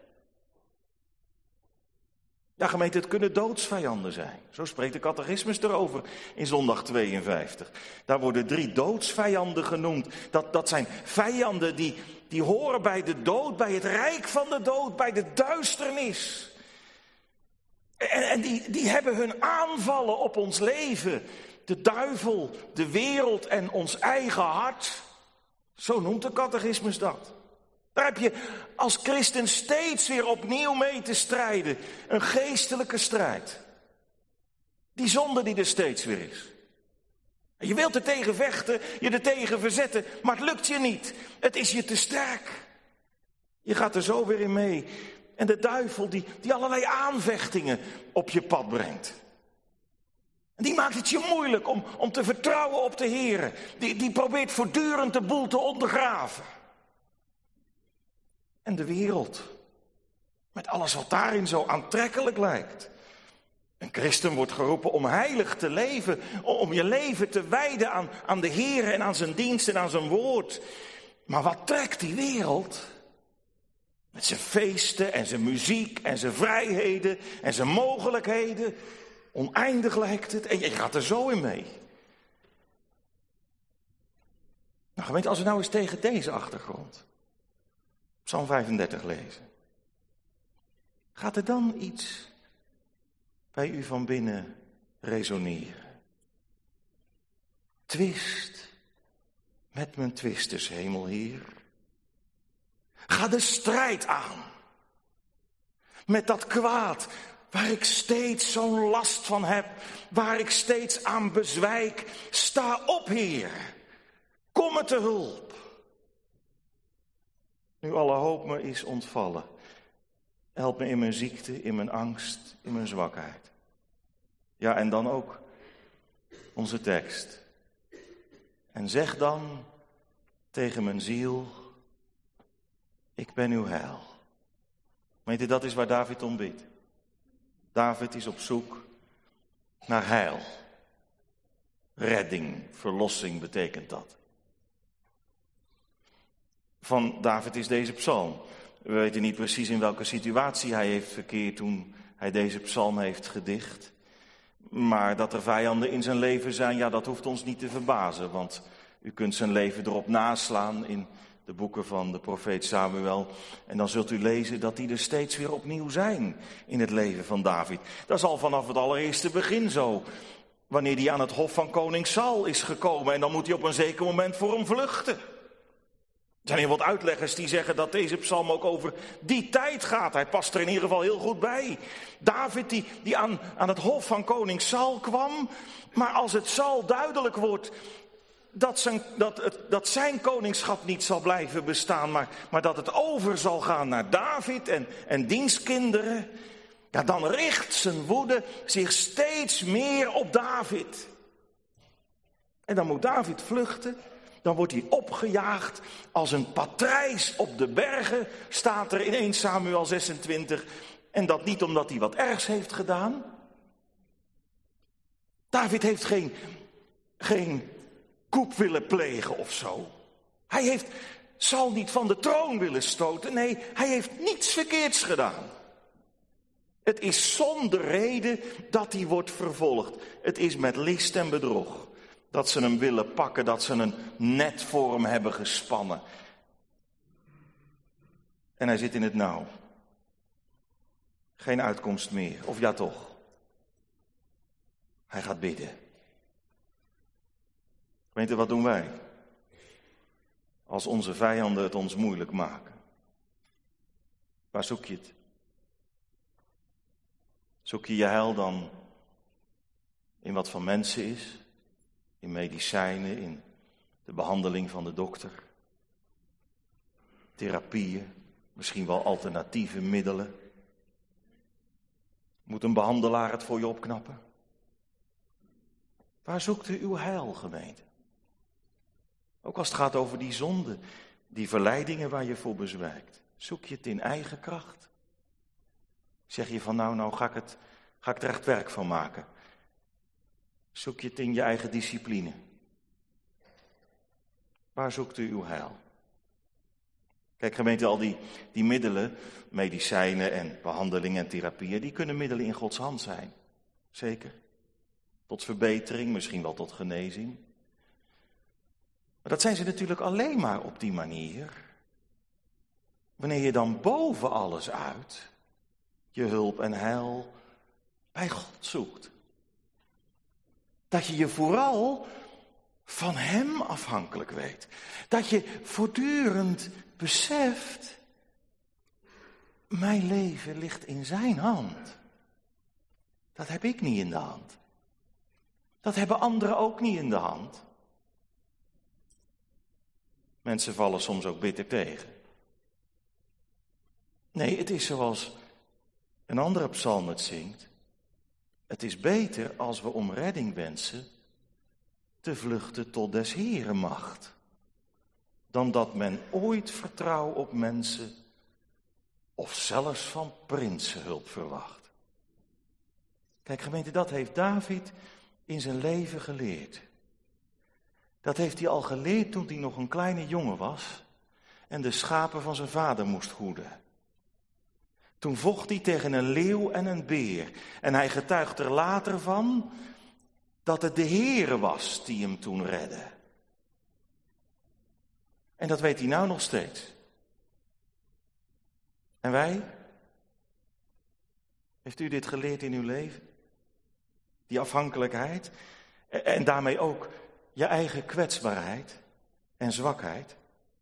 Ja, gemeente, het kunnen doodsvijanden zijn. Zo spreekt de catechismus erover in zondag tweeënvijftig. Daar worden drie doodsvijanden genoemd. Dat, dat zijn vijanden die, die horen bij de dood, bij het rijk van de dood, bij de duisternis. En, en die, die hebben hun aanvallen op ons leven. De duivel, de wereld en ons eigen hart. Zo noemt de catechismus dat. Daar heb je als christen steeds weer opnieuw mee te strijden. Een geestelijke strijd. Die zonde die er steeds weer is. Je wilt er tegen vechten, je er tegen verzetten, maar het lukt je niet. Het is je te sterk. Je gaat er zo weer in mee. En de duivel die, die allerlei aanvechtingen op je pad brengt. En die maakt het je moeilijk om, om te vertrouwen op de Heer. Die, die probeert voortdurend de boel te ondergraven. En de wereld. Met alles wat daarin zo aantrekkelijk lijkt. Een christen wordt geroepen om heilig te leven. Om je leven te wijden aan, aan de Heer en aan zijn dienst en aan zijn woord. Maar wat trekt die wereld? Met zijn feesten en zijn muziek en zijn vrijheden en zijn mogelijkheden. Oneindig lijkt het en je gaat er zo in mee. Nou gemeente, als we nou eens tegen deze achtergrond Psalm vijfendertig lezen. Gaat er dan iets bij u van binnen resoneren? Twist met mijn twisters, hemelheer. Ga de strijd aan met dat kwaad waar ik steeds zo'n last van heb, waar ik steeds aan bezwijk. Sta op, Heer. Kom me te hulp. Nu alle hoop me is ontvallen. Help me in mijn ziekte, in mijn angst, in mijn zwakheid. Ja, en dan ook onze tekst. En zeg dan tegen mijn ziel, ik ben uw heil. Weet je, dat is waar David om bidt. David is op zoek naar heil. Redding, verlossing betekent dat. Van David is deze psalm. We weten niet precies in welke situatie hij heeft verkeerd toen hij deze psalm heeft gedicht. Maar dat er vijanden in zijn leven zijn, ja, dat hoeft ons niet te verbazen. Want U kunt zijn leven erop naslaan in de boeken van de profeet Samuel. En dan zult u lezen dat die er steeds weer opnieuw zijn in het leven van David. Dat is al vanaf het allereerste begin zo. Wanneer hij aan het hof van koning Saul is gekomen en dan moet hij op een zeker moment voor hem vluchten. Er zijn heel wat uitleggers die zeggen dat deze psalm ook over die tijd gaat. Hij past er in ieder geval heel goed bij. David die, die aan, aan het hof van koning Saul kwam. Maar als het Saul duidelijk wordt dat zijn, dat het, dat zijn koningschap niet zal blijven bestaan. Maar, maar dat het over zal gaan naar David en, en dienstkinderen. Ja, dan richt zijn woede zich steeds meer op David. En dan moet David vluchten. Dan wordt hij opgejaagd als een patrijs op de bergen, staat er in eerste Samuel zesentwintig. En dat niet omdat hij wat ergs heeft gedaan. David heeft geen, geen koep willen plegen of zo. Hij heeft Saul niet van de troon willen stoten. Nee, hij heeft niets verkeerds gedaan. Het is zonder reden dat hij wordt vervolgd. Het is met list en bedrog. Dat ze hem willen pakken, dat ze een net voor hem hebben gespannen. En hij zit in het nauw. Geen uitkomst meer, of ja toch. Hij gaat bidden. Weet je, wat doen wij? Als onze vijanden het ons moeilijk maken. Waar zoek je het? Zoek je je heil dan in wat van mensen is? In medicijnen, in de behandeling van de dokter? Therapieën, misschien wel alternatieve middelen? Moet een behandelaar het voor je opknappen? Waar zoekt u uw heil, gemeente? Ook als het gaat over die zonde, die verleidingen waar je voor bezwijkt. Zoek je het in eigen kracht? Zeg je van nou, nou ga ik, het, ga ik er echt werk van maken. Zoek je het in je eigen discipline? Waar zoekt u uw heil? Kijk, gemeente, al die, die middelen, medicijnen en behandelingen en therapieën, die kunnen middelen in Gods hand zijn. Zeker. Tot verbetering, misschien wel tot genezing. Maar dat zijn ze natuurlijk alleen maar op die manier. Wanneer je dan boven alles uit je hulp en heil bij God zoekt. Dat je je vooral van Hem afhankelijk weet. Dat je voortdurend beseft, mijn leven ligt in Zijn hand. Dat heb ik niet in de hand. Dat hebben anderen ook niet in de hand. Mensen vallen soms ook bitter tegen. Nee, het is zoals een andere psalm het zingt. Het is beter als we om redding wensen te vluchten tot des Heeren macht, dan dat men ooit vertrouw op mensen of zelfs van prinsen hulp verwacht. Kijk, gemeente, dat heeft David in zijn leven geleerd. Dat heeft hij al geleerd toen hij nog een kleine jongen was en de schapen van zijn vader moest hoeden. Toen vocht hij tegen een leeuw en een beer. En hij getuigt er later van dat het de Heere was die hem toen redde. En dat weet hij nou nog steeds. En wij? Heeft u dit geleerd in uw leven? Die afhankelijkheid en daarmee ook je eigen kwetsbaarheid en zwakheid.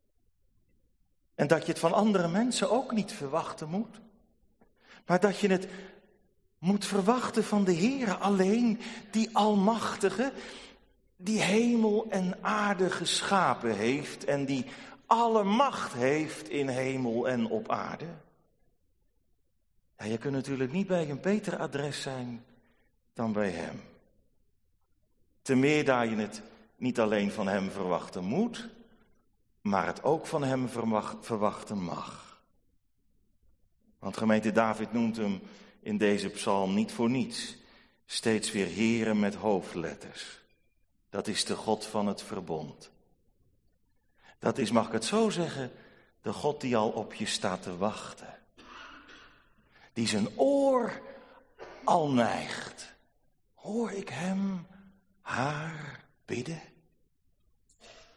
En dat je het van andere mensen ook niet verwachten moet. Maar dat je het moet verwachten van de Heere alleen, die Almachtige, die hemel en aarde geschapen heeft en die alle macht heeft in hemel en op aarde. Ja, je kunt natuurlijk niet bij een beter adres zijn dan bij Hem. Te meer daar je het niet alleen van Hem verwachten moet, maar het ook van Hem verwachten mag. Want gemeente David noemt hem in deze psalm niet voor niets. Steeds weer Heere met hoofdletters. Dat is de God van het verbond. Dat is, mag ik het zo zeggen, de God die al op je staat te wachten. Die zijn oor al neigt. Hoor ik hem, haar bidden?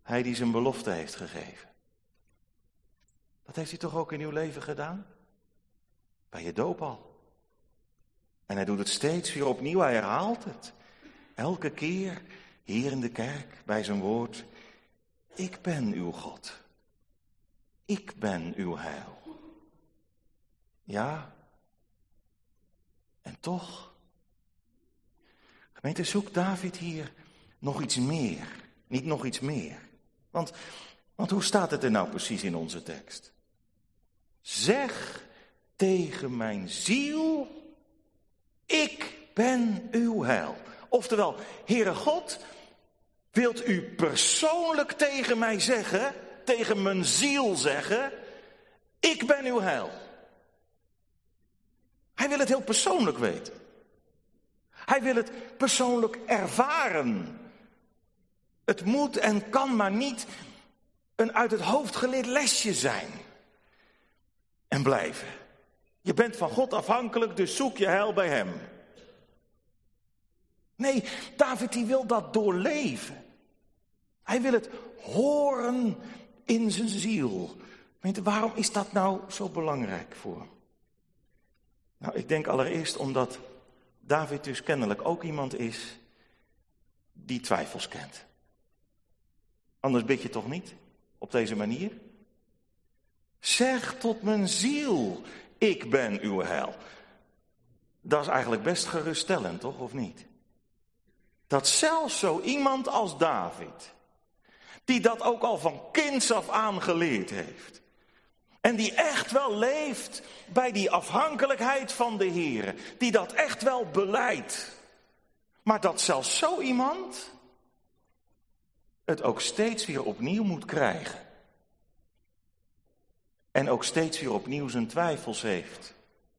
Hij die zijn belofte heeft gegeven. Dat heeft hij toch ook in uw leven gedaan? Bij je doop al. En hij doet het steeds weer opnieuw, hij herhaalt het. Elke keer hier in de kerk, bij zijn woord. Ik ben uw God. Ik ben uw heil. Ja. En toch. Gemeente, zoekt David hier nog iets meer. Niet nog iets meer. Want, want hoe staat het er nou precies in onze tekst? Zeg tegen mijn ziel, ik ben uw heil. Oftewel, Heere God, wilt u persoonlijk tegen mij zeggen, tegen mijn ziel zeggen, ik ben uw heil. Hij wil het heel persoonlijk weten. Hij wil het persoonlijk ervaren. Het moet en kan maar niet een uit het hoofd geleerd lesje zijn. En blijven. Je bent van God afhankelijk, dus zoek je heil bij hem. Nee, David die wil dat doorleven. Hij wil het horen in zijn ziel. Weet je, waarom is dat nou zo belangrijk voor hem? Nou, ik denk allereerst omdat David dus kennelijk ook iemand is die twijfels kent. Anders bid je toch niet op deze manier? Zeg tot mijn ziel, ik ben uw heil. Dat is eigenlijk best geruststellend, toch, of niet? Dat zelfs zo iemand als David, die dat ook al van kinds af aan geleerd heeft, en die echt wel leeft bij die afhankelijkheid van de Heere, die dat echt wel belijdt, maar dat zelfs zo iemand het ook steeds weer opnieuw moet krijgen. En ook steeds weer opnieuw zijn twijfels heeft.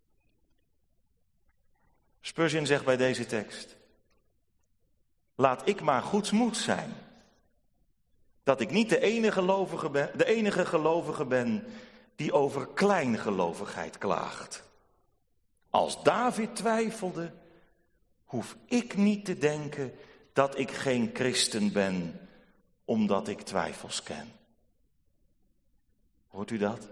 Spurgeon zegt bij deze tekst: laat ik maar goedsmoeds zijn, dat ik niet de enige gelovige ben, de enige gelovige ben die over kleingelovigheid klaagt. Als David twijfelde, hoef ik niet te denken dat ik geen christen ben, omdat ik twijfels ken. Hoort u dat?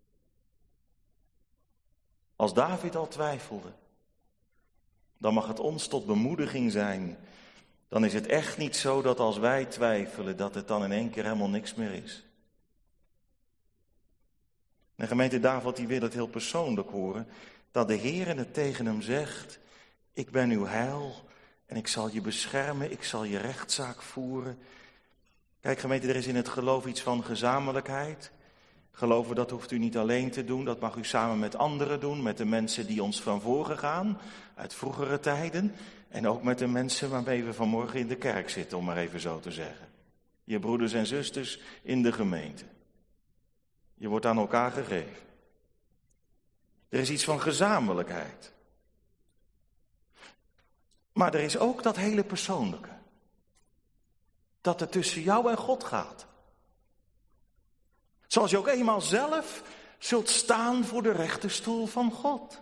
Als David al twijfelde, dan mag het ons tot bemoediging zijn. Dan is het echt niet zo dat als wij twijfelen, dat het dan in één keer helemaal niks meer is. De gemeente David die wil het heel persoonlijk horen, dat de Heer het tegen hem zegt: ik ben uw heil en ik zal je beschermen, ik zal je rechtszaak voeren. Kijk gemeente, er is in het geloof iets van gezamenlijkheid. Geloven, dat hoeft u niet alleen te doen, dat mag u samen met anderen doen, met de mensen die ons van voren gaan, uit vroegere tijden. En ook met de mensen waarmee we vanmorgen in de kerk zitten, om maar even zo te zeggen. Je broeders en zusters in de gemeente. Je wordt aan elkaar gegeven. Er is iets van gezamenlijkheid. Maar er is ook dat hele persoonlijke. Dat het tussen jou en God gaat. Zoals je ook eenmaal zelf zult staan voor de rechterstoel van God.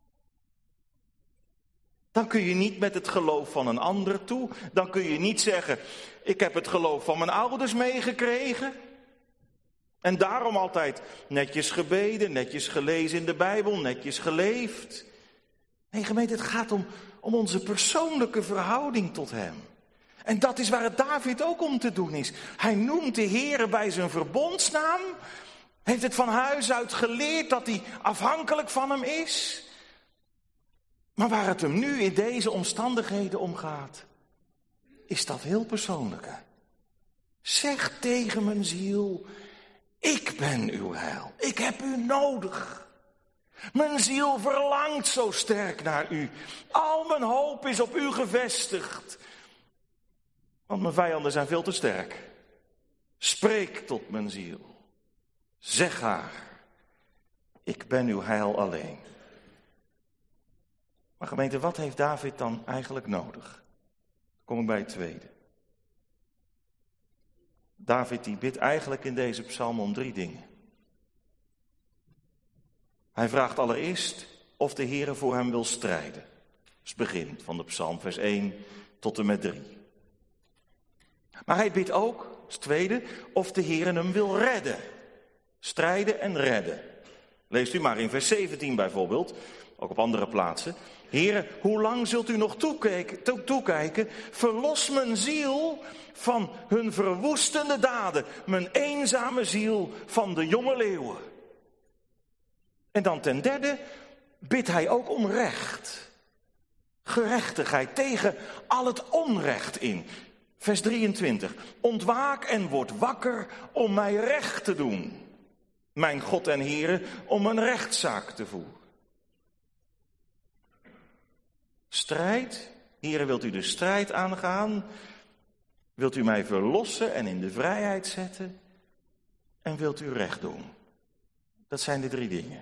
Dan kun je niet met het geloof van een ander toe. Dan kun je niet zeggen, ik heb het geloof van mijn ouders meegekregen. En daarom altijd netjes gebeden, netjes gelezen in de Bijbel, netjes geleefd. Nee, gemeente, het gaat om, om onze persoonlijke verhouding tot hem. En dat is waar het David ook om te doen is. Hij noemt de Heere bij zijn verbondsnaam. Heeft het van huis uit geleerd dat hij afhankelijk van hem is. Maar waar het hem nu in deze omstandigheden om gaat, is dat heel persoonlijke. Zeg tegen mijn ziel, ik ben uw heil. Ik heb u nodig. Mijn ziel verlangt zo sterk naar u. Al mijn hoop is op u gevestigd. Want mijn vijanden zijn veel te sterk. Spreek tot mijn ziel. Zeg haar, ik ben uw heil alleen. Maar gemeente, wat heeft David dan eigenlijk nodig? Dan kom ik bij het tweede. David die bidt eigenlijk in deze psalm om drie dingen. Hij vraagt allereerst of de Heere voor hem wil strijden. Dat is het begin van de psalm, vers één tot en met drie. Maar hij bidt ook Dat is het tweede. Of de Heer hem wil redden. Strijden en redden. Leest u maar in vers zeventien bijvoorbeeld. Ook op andere plaatsen. Heere, hoe lang zult u nog toekijken, to- toekijken? Verlos mijn ziel van hun verwoestende daden. Mijn eenzame ziel van de jonge leeuwen. En dan ten derde bidt hij ook om recht. Gerechtigheid tegen al het onrecht in. Vers drieëntwintig. Ontwaak en word wakker om mij recht te doen. Mijn God en Heere, om een rechtszaak te voeren. Strijd. Heere, wilt u de strijd aangaan? Wilt u mij verlossen en in de vrijheid zetten? En wilt u recht doen? Dat zijn de drie dingen.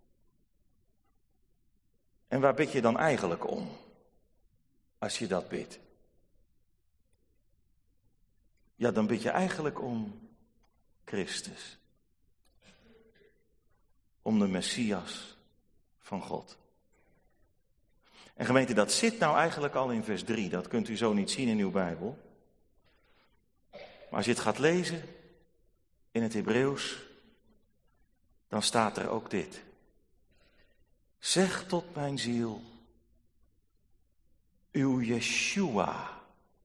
En waar bid je dan eigenlijk om? Als je dat bidt. Ja, dan bid je eigenlijk om Christus. Om de Messias van God. En gemeente, dat zit nou eigenlijk al in vers drie. Dat kunt u zo niet zien in uw Bijbel. Maar als je het gaat lezen in het Hebreeuws, dan staat er ook dit. Zeg tot mijn ziel, uw Yeshua,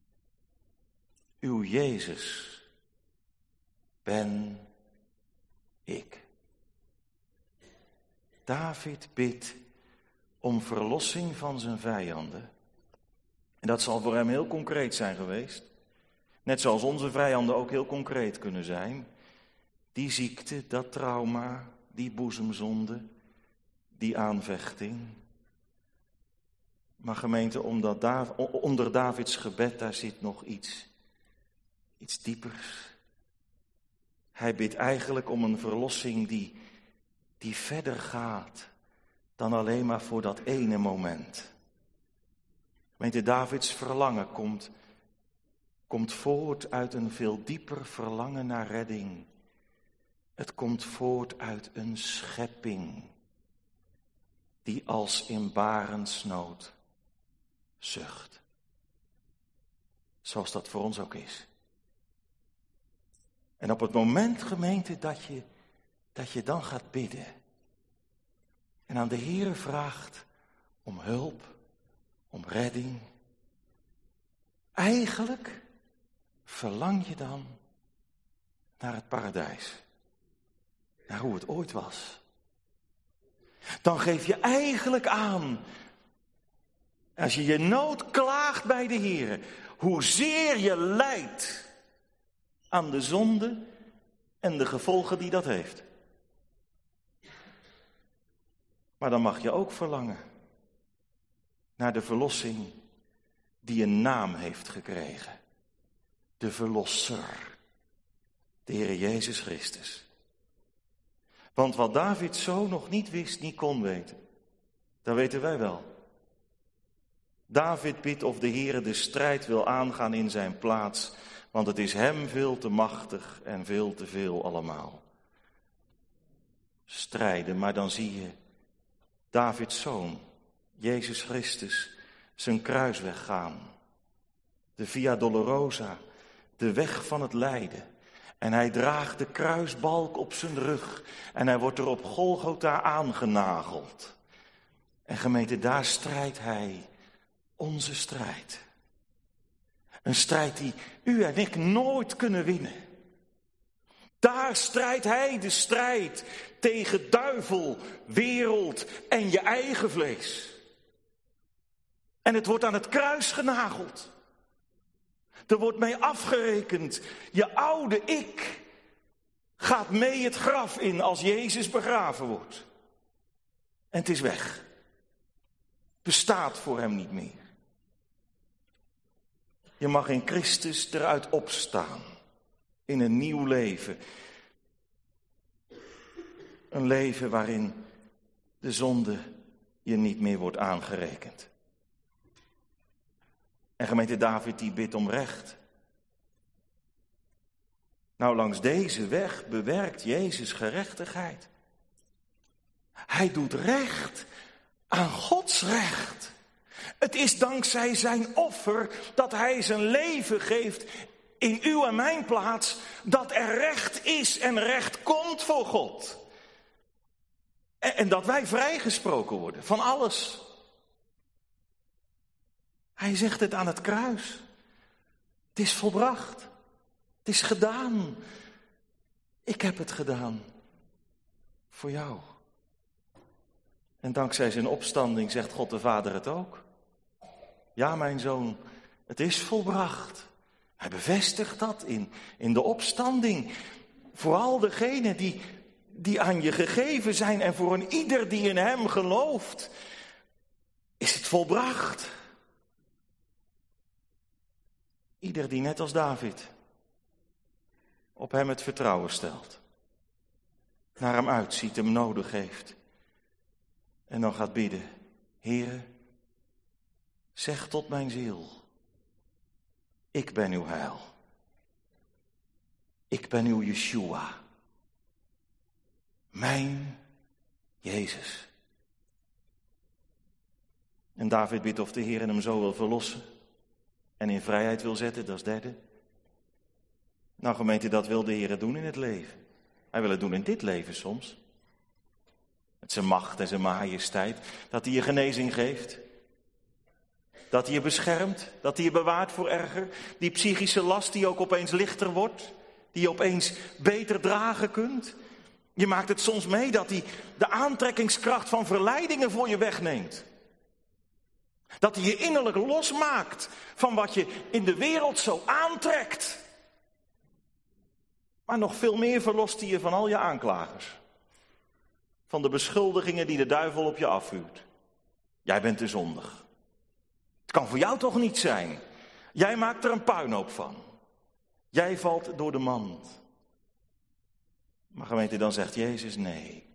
uw Jezus, ben ik. David bidt om verlossing van zijn vijanden. En dat zal voor hem heel concreet zijn geweest. Net zoals onze vijanden ook heel concreet kunnen zijn. Die ziekte, dat trauma, die boezemzonde, die aanvechting. Maar gemeente, omdat Dav- onder Davids gebed, daar zit nog iets, iets diepers. Hij bidt eigenlijk om een verlossing die, die verder gaat dan alleen maar voor dat ene moment. Gemeente, Davids verlangen komt, komt voort uit een veel dieper verlangen naar redding. Het komt voort uit een schepping die als in barensnood zucht. Zoals dat voor ons ook is. En op het moment, gemeente, dat je, dat je dan gaat bidden en aan de Heere vraagt om hulp, om redding, eigenlijk verlang je dan naar het paradijs. Naar hoe het ooit was. Dan geef je eigenlijk aan, als je je nood klaagt bij de Heere, hoezeer je lijdt aan de zonde en de gevolgen die dat heeft. Maar dan mag je ook verlangen naar de verlossing die een naam heeft gekregen. De Verlosser, de Heere Jezus Christus. Want wat David zo nog niet wist, niet kon weten, dat weten wij wel. David bidt of de Heere de strijd wil aangaan in zijn plaats, want het is hem veel te machtig en veel te veel allemaal. Strijden, maar dan zie je Davids zoon, Jezus Christus, zijn kruisweg gaan. De Via Dolorosa, de weg van het lijden. En hij draagt de kruisbalk op zijn rug. En hij wordt er op Golgotha aangenageld. En gemeente, daar strijdt hij onze strijd. Een strijd die u en ik nooit kunnen winnen. Daar strijdt hij de strijd tegen duivel, wereld en je eigen vlees. En het wordt aan het kruis genageld. Er wordt mee afgerekend. Je oude ik gaat mee het graf in als Jezus begraven wordt. En het is weg. Bestaat voor hem niet meer. Je mag in Christus eruit opstaan. In een nieuw leven. Een leven waarin de zonde je niet meer wordt aangerekend. En gemeente, David die bidt om recht. Nou, langs deze weg bewerkt Jezus gerechtigheid. Hij doet recht aan Gods recht. Het is dankzij zijn offer dat hij zijn leven geeft in uw en mijn plaats, dat er recht is en recht komt voor God. En, en dat wij vrijgesproken worden van alles. Hij zegt het aan het kruis. Het is volbracht. Het is gedaan. Ik heb het gedaan. Voor jou. En dankzij zijn opstanding zegt God de Vader het ook. Ja, mijn zoon, het is volbracht. Hij bevestigt dat in, in de opstanding. Vooral degenen die, die aan je gegeven zijn en voor een ieder die in hem gelooft, is het volbracht. Ieder die net als David op hem het vertrouwen stelt, naar hem uitziet, hem nodig heeft en dan gaat bidden. Heere, zeg tot mijn ziel, ik ben uw heil. Ik ben uw Yeshua. Mijn Jezus. En David bidt of de Heer hem zo wil verlossen en in vrijheid wil zetten, dat is derde. Nou gemeente, dat wil de Heer doen in het leven. Hij wil het doen in dit leven soms. Met zijn macht en zijn majesteit. Dat hij je genezing geeft. Dat hij je beschermt. Dat hij je bewaart voor erger. Die psychische last die ook opeens lichter wordt. Die je opeens beter dragen kunt. Je maakt het soms mee dat hij de aantrekkingskracht van verleidingen voor je wegneemt. Dat hij je innerlijk losmaakt van wat je in de wereld zo aantrekt. Maar nog veel meer verlost hij je van al je aanklagers. Van de beschuldigingen die de duivel op je afvuurt. Jij bent te zondig. Het kan voor jou toch niet zijn. Jij maakt er een puinhoop van. Jij valt door de mand. Maar gemeente, dan zegt Jezus nee.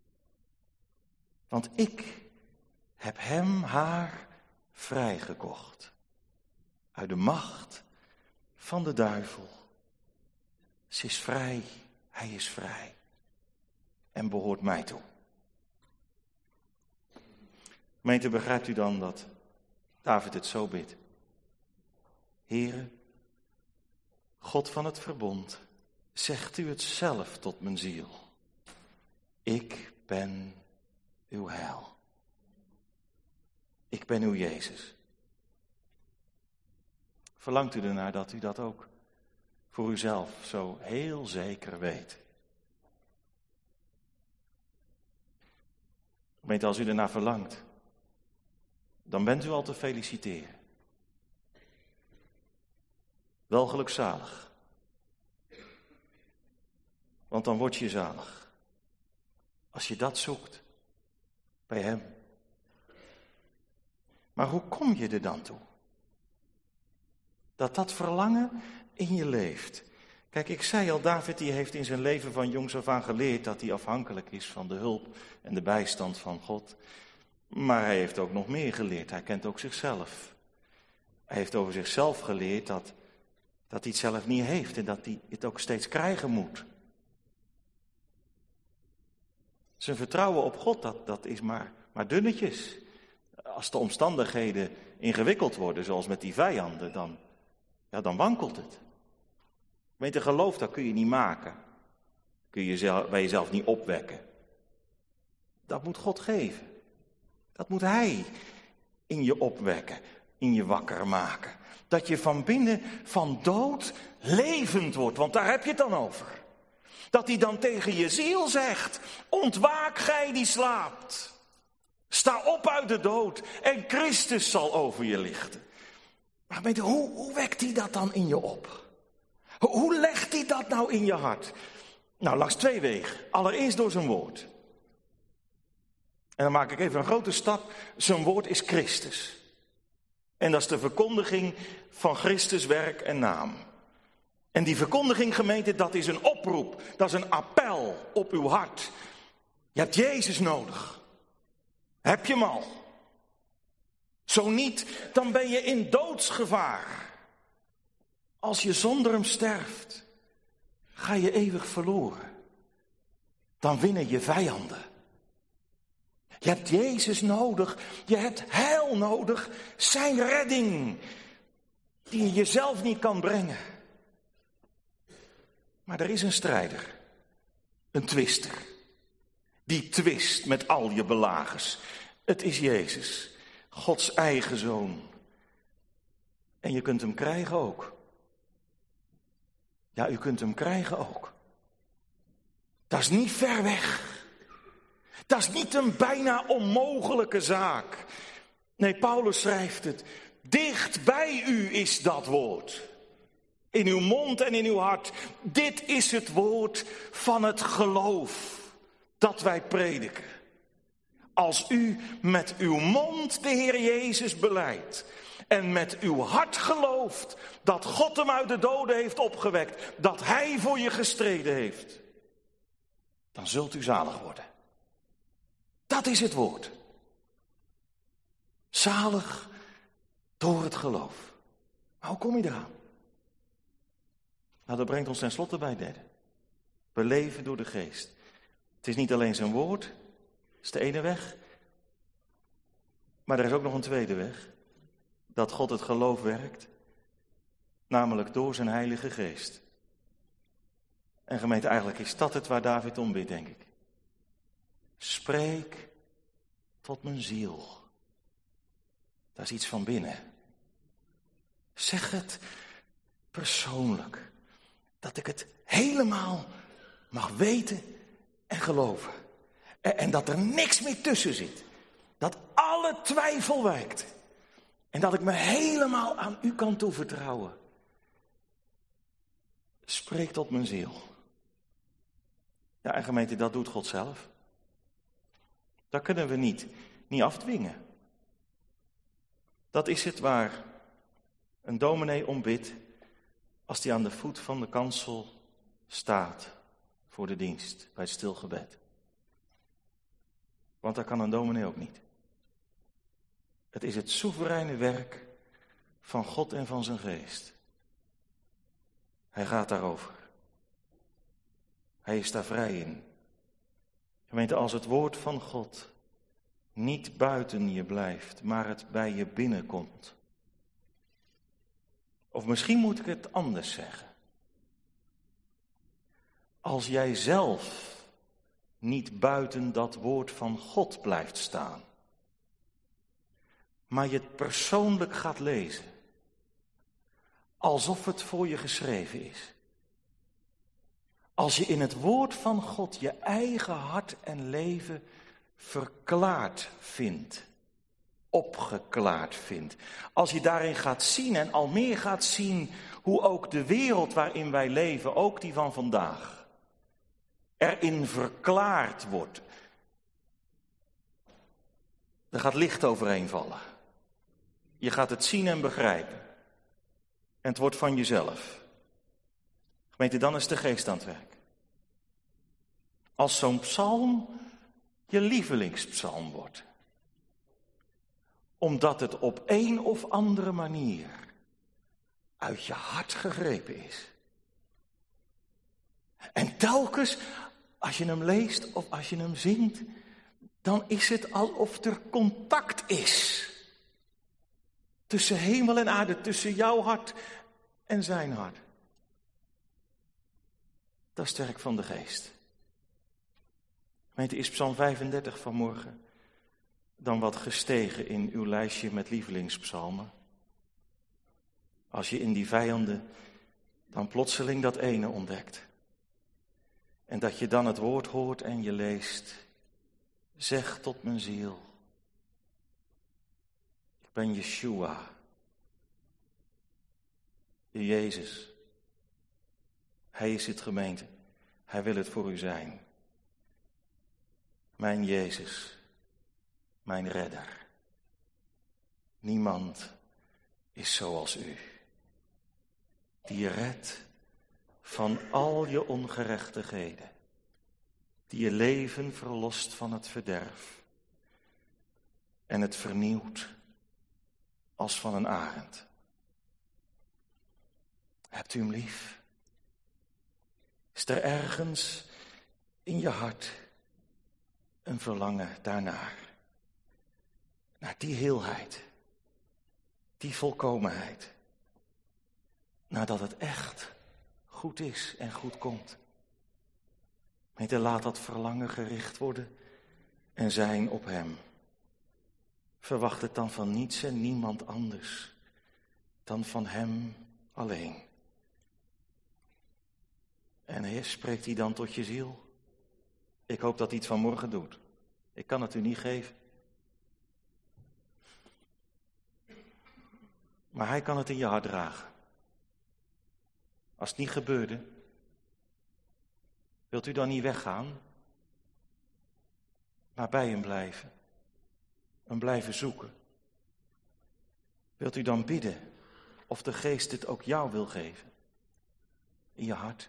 Want ik heb hem, haar vrijgekocht. Uit de macht van de duivel. Ze is vrij, hij is vrij. En behoort mij toe. Gemeente, begrijpt u dan dat David het zo bidt? Heere, God van het verbond, zegt u het zelf tot mijn ziel. Ik ben uw heil. Ik ben uw Jezus. Verlangt u ernaar dat u dat ook voor uzelf zo heel zeker weet? Gemeente, als u ernaar verlangt, dan bent u al te feliciteren. Wel gelukzalig. Want dan word je zalig. Als je dat zoekt bij hem. Maar hoe kom je er dan toe? Dat dat verlangen in je leeft. Kijk, ik zei al, David die heeft in zijn leven van jongs af aan geleerd dat hij afhankelijk is van de hulp en de bijstand van God. Maar hij heeft ook nog meer geleerd. Hij kent ook zichzelf. Hij heeft over zichzelf geleerd dat, dat hij het zelf niet heeft en dat hij het ook steeds krijgen moet. Zijn vertrouwen op God, dat, dat is maar, maar dunnetjes. Als de omstandigheden ingewikkeld worden, zoals met die vijanden, dan, ja, dan wankelt het. Weet je, geloof, dat kun je niet maken. Kun je zelf, bij jezelf niet opwekken. Dat moet God geven. Dat moet Hij in je opwekken, in je wakker maken. Dat je van binnen van dood levend wordt, want daar heb je het dan over. Dat hij dan tegen je ziel zegt, ontwaak gij die slaapt. Sta op uit de dood en Christus zal over je lichten. Maar weet je, hoe, hoe wekt hij dat dan in je op? Hoe legt hij dat nou in je hart? Nou, langs twee wegen. Allereerst door zijn woord. En dan maak ik even een grote stap. Zijn woord is Christus. En dat is de verkondiging van Christus werk en naam. En die verkondiging, gemeente, dat is een oproep. Dat is een appel op uw hart. Je hebt Jezus nodig. Heb je hem al? Zo niet, dan ben je in doodsgevaar. Als je zonder hem sterft, ga je eeuwig verloren. Dan winnen je vijanden. Je hebt Jezus nodig. Je hebt heil nodig. Zijn redding. Die je jezelf niet kan brengen. Maar er is een strijder, een twister, die twist met al je belagers. Het is Jezus, Gods eigen Zoon. En je kunt hem krijgen ook. Ja, u kunt hem krijgen ook. Dat is niet ver weg. Dat is niet een bijna onmogelijke zaak. Nee, Paulus schrijft het. Dicht bij u is dat woord. In uw mond en in uw hart. Dit is het woord van het geloof dat wij prediken. Als u met uw mond de Heer Jezus belijdt en met uw hart gelooft dat God hem uit de doden heeft opgewekt, dat hij voor je gestreden heeft, dan zult u zalig worden. Dat is het woord. Zalig door het geloof. Maar hoe kom je eraan? Nou, dat brengt ons tenslotte bij het derde. Beleven door de geest. Het is niet alleen zijn woord, dat is de ene weg. Maar er is ook nog een tweede weg. Dat God het geloof werkt, namelijk door zijn Heilige Geest. En gemeente, eigenlijk is dat het waar David om bidt, denk ik. Spreek tot mijn ziel. Dat is iets van binnen. Zeg het persoonlijk. Dat ik het helemaal mag weten en geloven. En, en dat er niks meer tussen zit. Dat alle twijfel wijkt. En dat ik me helemaal aan u kan toevertrouwen. Spreek tot mijn ziel. Ja, en gemeente, dat doet God zelf. Dat kunnen we niet, niet afdwingen. Dat is het waar een dominee om bidt als hij aan de voet van de kansel staat voor de dienst, bij het stilgebed. Want dat kan een dominee ook niet. Het is het soevereine werk van God en van zijn geest. Hij gaat daarover. Hij is daar vrij in. Gemeente, als het woord van God niet buiten je blijft, maar het bij je binnenkomt. Of misschien moet ik het anders zeggen. Als jij zelf niet buiten dat woord van God blijft staan, maar je het persoonlijk gaat lezen, alsof het voor je geschreven is. Als je in het woord van God je eigen hart en leven verklaard vindt, opgeklaard vindt. Als je daarin gaat zien en al meer gaat zien hoe ook de wereld waarin wij leven, ook die van vandaag, erin verklaard wordt. Er gaat licht overheen vallen. Je gaat het zien en begrijpen. En het wordt van jezelf. Gemeente, dan is de geest aan het werk. Als zo'n psalm je lievelingspsalm wordt. Omdat het op een of andere manier uit je hart gegrepen is. En telkens, als je hem leest of als je hem zingt, dan is het alsof er contact is. Tussen hemel en aarde, tussen jouw hart en zijn hart. Dat is het werk van de geest. Gemeente, is Psalm vijfendertig vanmorgen dan wat gestegen in uw lijstje met lievelingspsalmen? Als je in die vijanden dan plotseling dat ene ontdekt. En dat je dan het woord hoort en je leest. Zeg tot mijn ziel. Ik ben Yeshua. De Jezus. Hij is het, gemeente. Hij wil het voor u zijn. Mijn Jezus. Mijn redder. Niemand is zoals u. Die je redt van al je ongerechtigheden. Die je leven verlost van het verderf. En het vernieuwt als van een arend. Hebt u hem lief? Is er ergens in je hart een verlangen daarnaar? Naar die heelheid, die volkomenheid. Nadat het echt goed is en goed komt. Gemeente, laat dat verlangen gericht worden en zijn op hem. Verwacht het dan van niets en niemand anders dan van hem alleen. En Heer, spreekt hij dan tot je ziel? Ik hoop dat hij het vanmorgen doet. Ik kan het u niet geven. Maar hij kan het in je hart dragen. Als het niet gebeurde, wilt u dan niet weggaan? Maar bij hem blijven. Hem blijven zoeken. Wilt u dan bidden of de geest het ook jou wil geven? In je hart.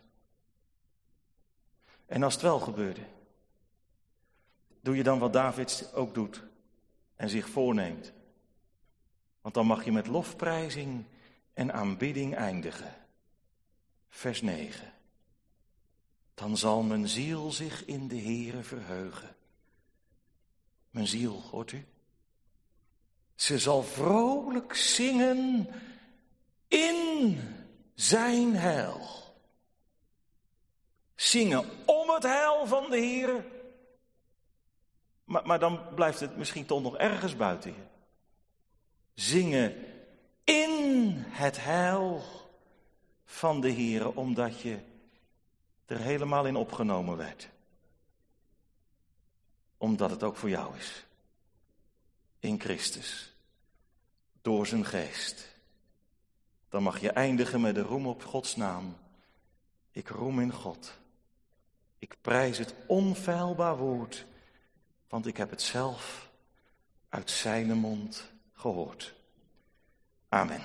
En als het wel gebeurde, doe je dan wat David ook doet en zich voorneemt. Want dan mag je met lofprijzing en aanbidding eindigen. Vers negen. Dan zal mijn ziel zich in de Heere verheugen. Mijn ziel, hoort u? Ze zal vrolijk zingen in zijn heil. Zingen om het heil van de Heere. Maar, maar dan blijft het misschien toch nog ergens buiten je. Zingen in het heil van de Heere, omdat je er helemaal in opgenomen werd. Omdat het ook voor jou is. In Christus. Door zijn geest. Dan mag je eindigen met de roem op Gods naam. Ik roem in God. Ik prijs het onfeilbaar woord. Want ik heb het zelf uit zijn mond gehoord. Amen.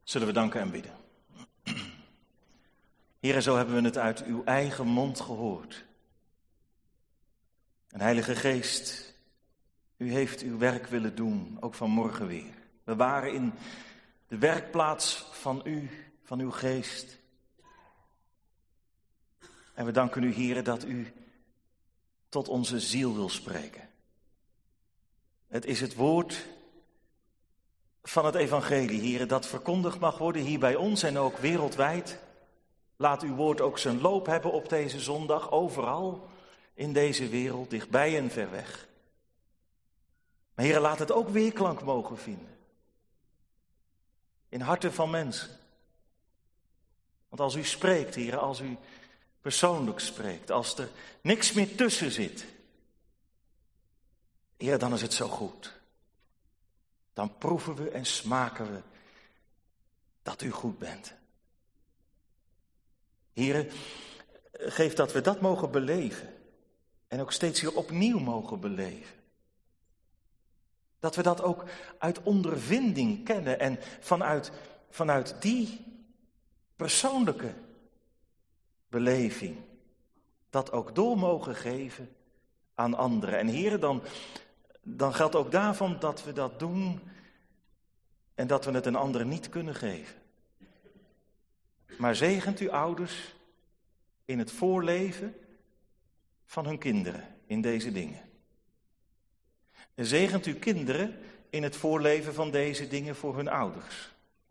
Zullen we danken en bidden. Heere, zo hebben we het uit uw eigen mond gehoord. En Heilige Geest, u heeft uw werk willen doen, ook vanmorgen weer. We waren in de werkplaats van u, van uw geest. En we danken u, Heere, dat u tot onze ziel wil spreken. Het is het woord van het evangelie, Heere, dat verkondigd mag worden hier bij ons en ook wereldwijd. Laat uw woord ook zijn loop hebben op deze zondag, overal in deze wereld, dichtbij en ver weg. Maar Heere, laat het ook weerklank mogen vinden. In harten van mensen. Want als u spreekt, Heere, als u persoonlijk spreekt, als er niks meer tussen zit, Heer, dan is het zo goed. Dan proeven we en smaken we dat u goed bent. Heer, geef dat we dat mogen beleven en ook steeds weer opnieuw mogen beleven. Dat we dat ook uit ondervinding kennen en vanuit, vanuit die persoonlijke beleving dat ook door mogen geven aan anderen. En Heer, dan, dan geldt ook daarvan dat we dat doen en dat we het een ander niet kunnen geven. Maar zegent u ouders in het voorleven van hun kinderen in deze dingen. En zegent u kinderen in het voorleven van deze dingen voor hun ouders.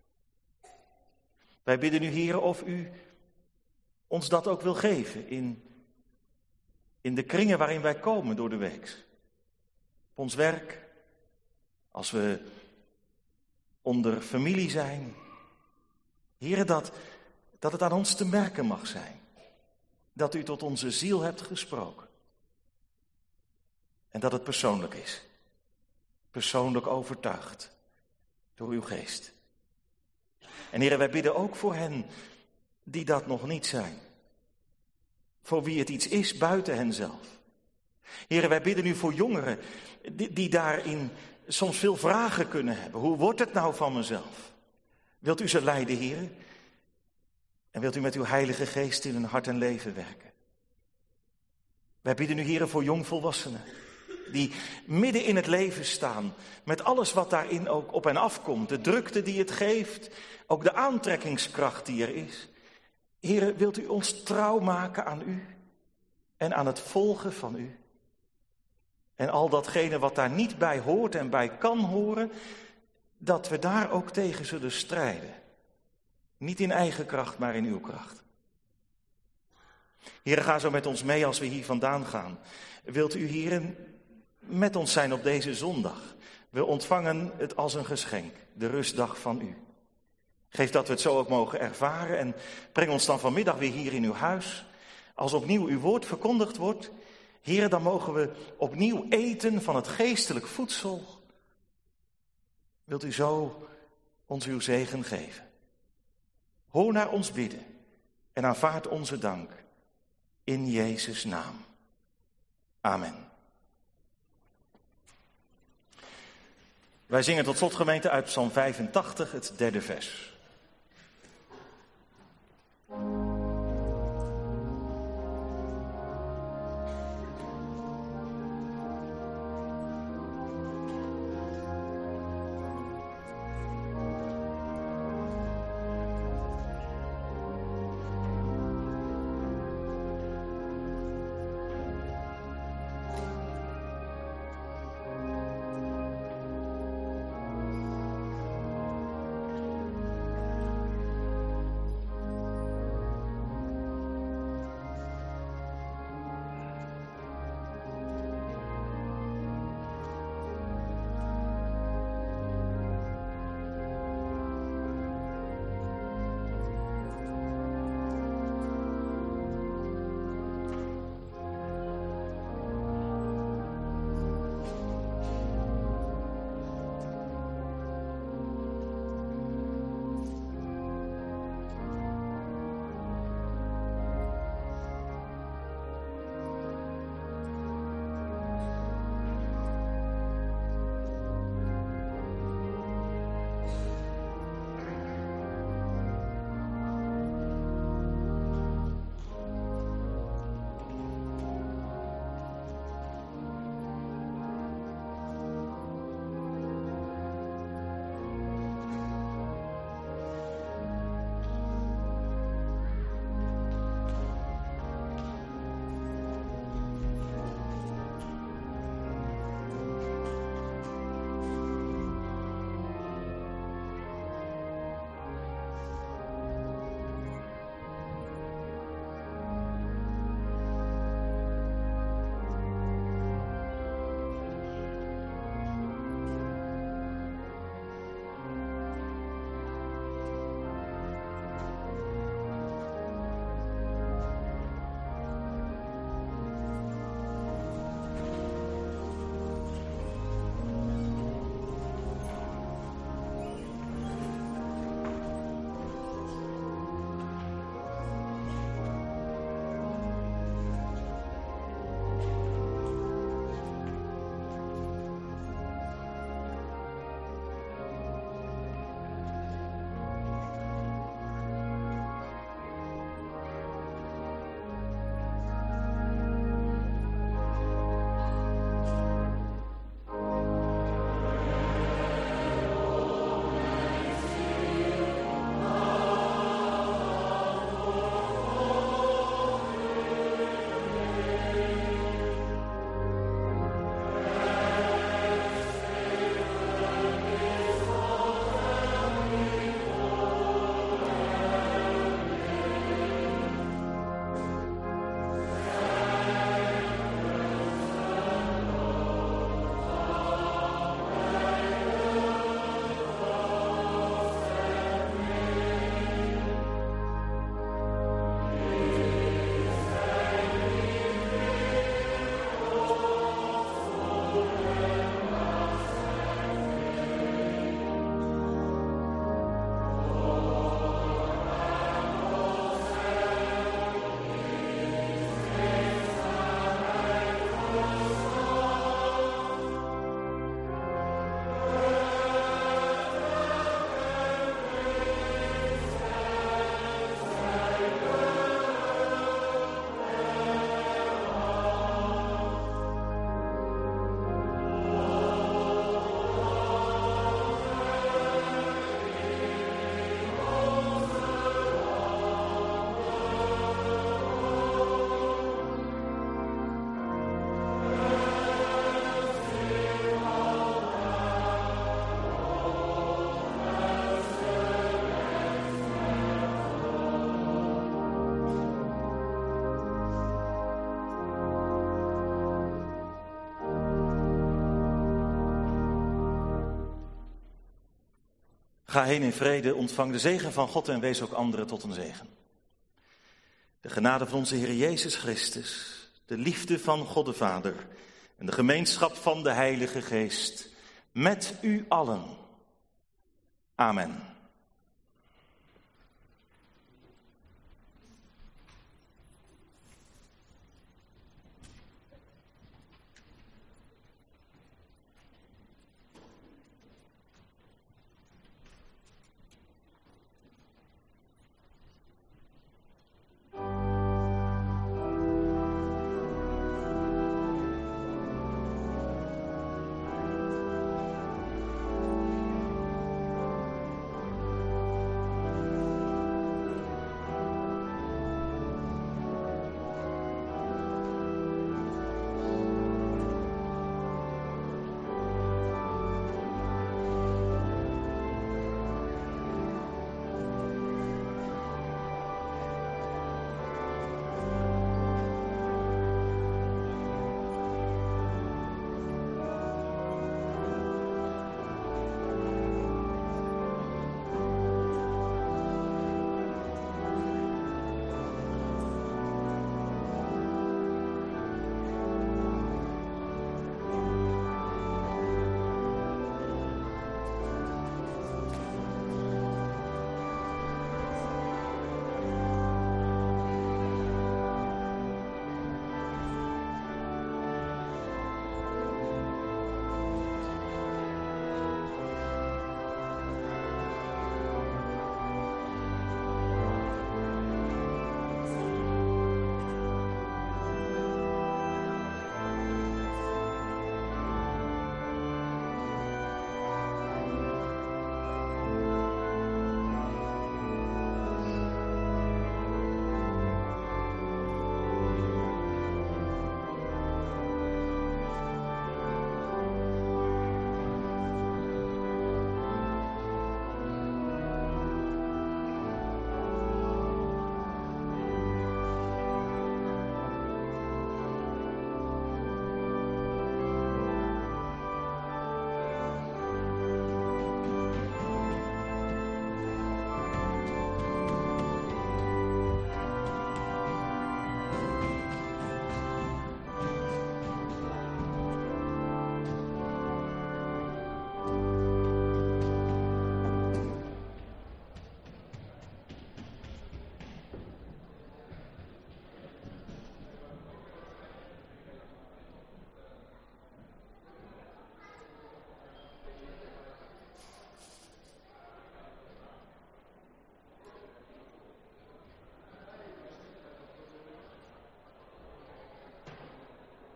Wij bidden u, Heer, of u ons dat ook wil geven in, in de kringen waarin wij komen door de week. Op ons werk, als we onder familie zijn. Heer, dat, dat het aan ons te merken mag zijn. Dat u tot onze ziel hebt gesproken. En dat het persoonlijk is. Persoonlijk overtuigd door uw geest. En Heer, wij bidden ook voor hen die dat nog niet zijn. Voor wie het iets is buiten henzelf. Heer, wij bidden u voor jongeren die, die daarin soms veel vragen kunnen hebben. Hoe wordt het nou van mezelf? Wilt u ze leiden, Heer? En wilt u met uw Heilige Geest in hun hart en leven werken? Wij bidden u, Heer, voor jongvolwassenen. Die midden in het leven staan. Met alles wat daarin ook op hen afkomt. De drukte die het geeft. Ook de aantrekkingskracht die er is. Heer, wilt u ons trouw maken aan u. En aan het volgen van u. En al datgene wat daar niet bij hoort en bij kan horen. Dat we daar ook tegen zullen strijden. Niet in eigen kracht, maar in uw kracht. Heer, ga zo met ons mee als we hier vandaan gaan. Wilt u hier met ons zijn op deze zondag? We ontvangen het als een geschenk, de rustdag van u. Geef dat we het zo ook mogen ervaren en breng ons dan vanmiddag weer hier in uw huis. Als opnieuw uw woord verkondigd wordt, Heer, dan mogen we opnieuw eten van het geestelijk voedsel. Wilt u zo ons uw zegen geven? Hoor naar ons bidden en aanvaard onze dank. In Jezus' naam. Amen. Wij zingen tot slot, gemeente, uit Psalm vijfentachtig, het derde vers. Ga heen in vrede, ontvang de zegen van God en wees ook anderen tot een zegen. De genade van onze Heer Jezus Christus, de liefde van God de Vader en de gemeenschap van de Heilige Geest met u allen. Amen.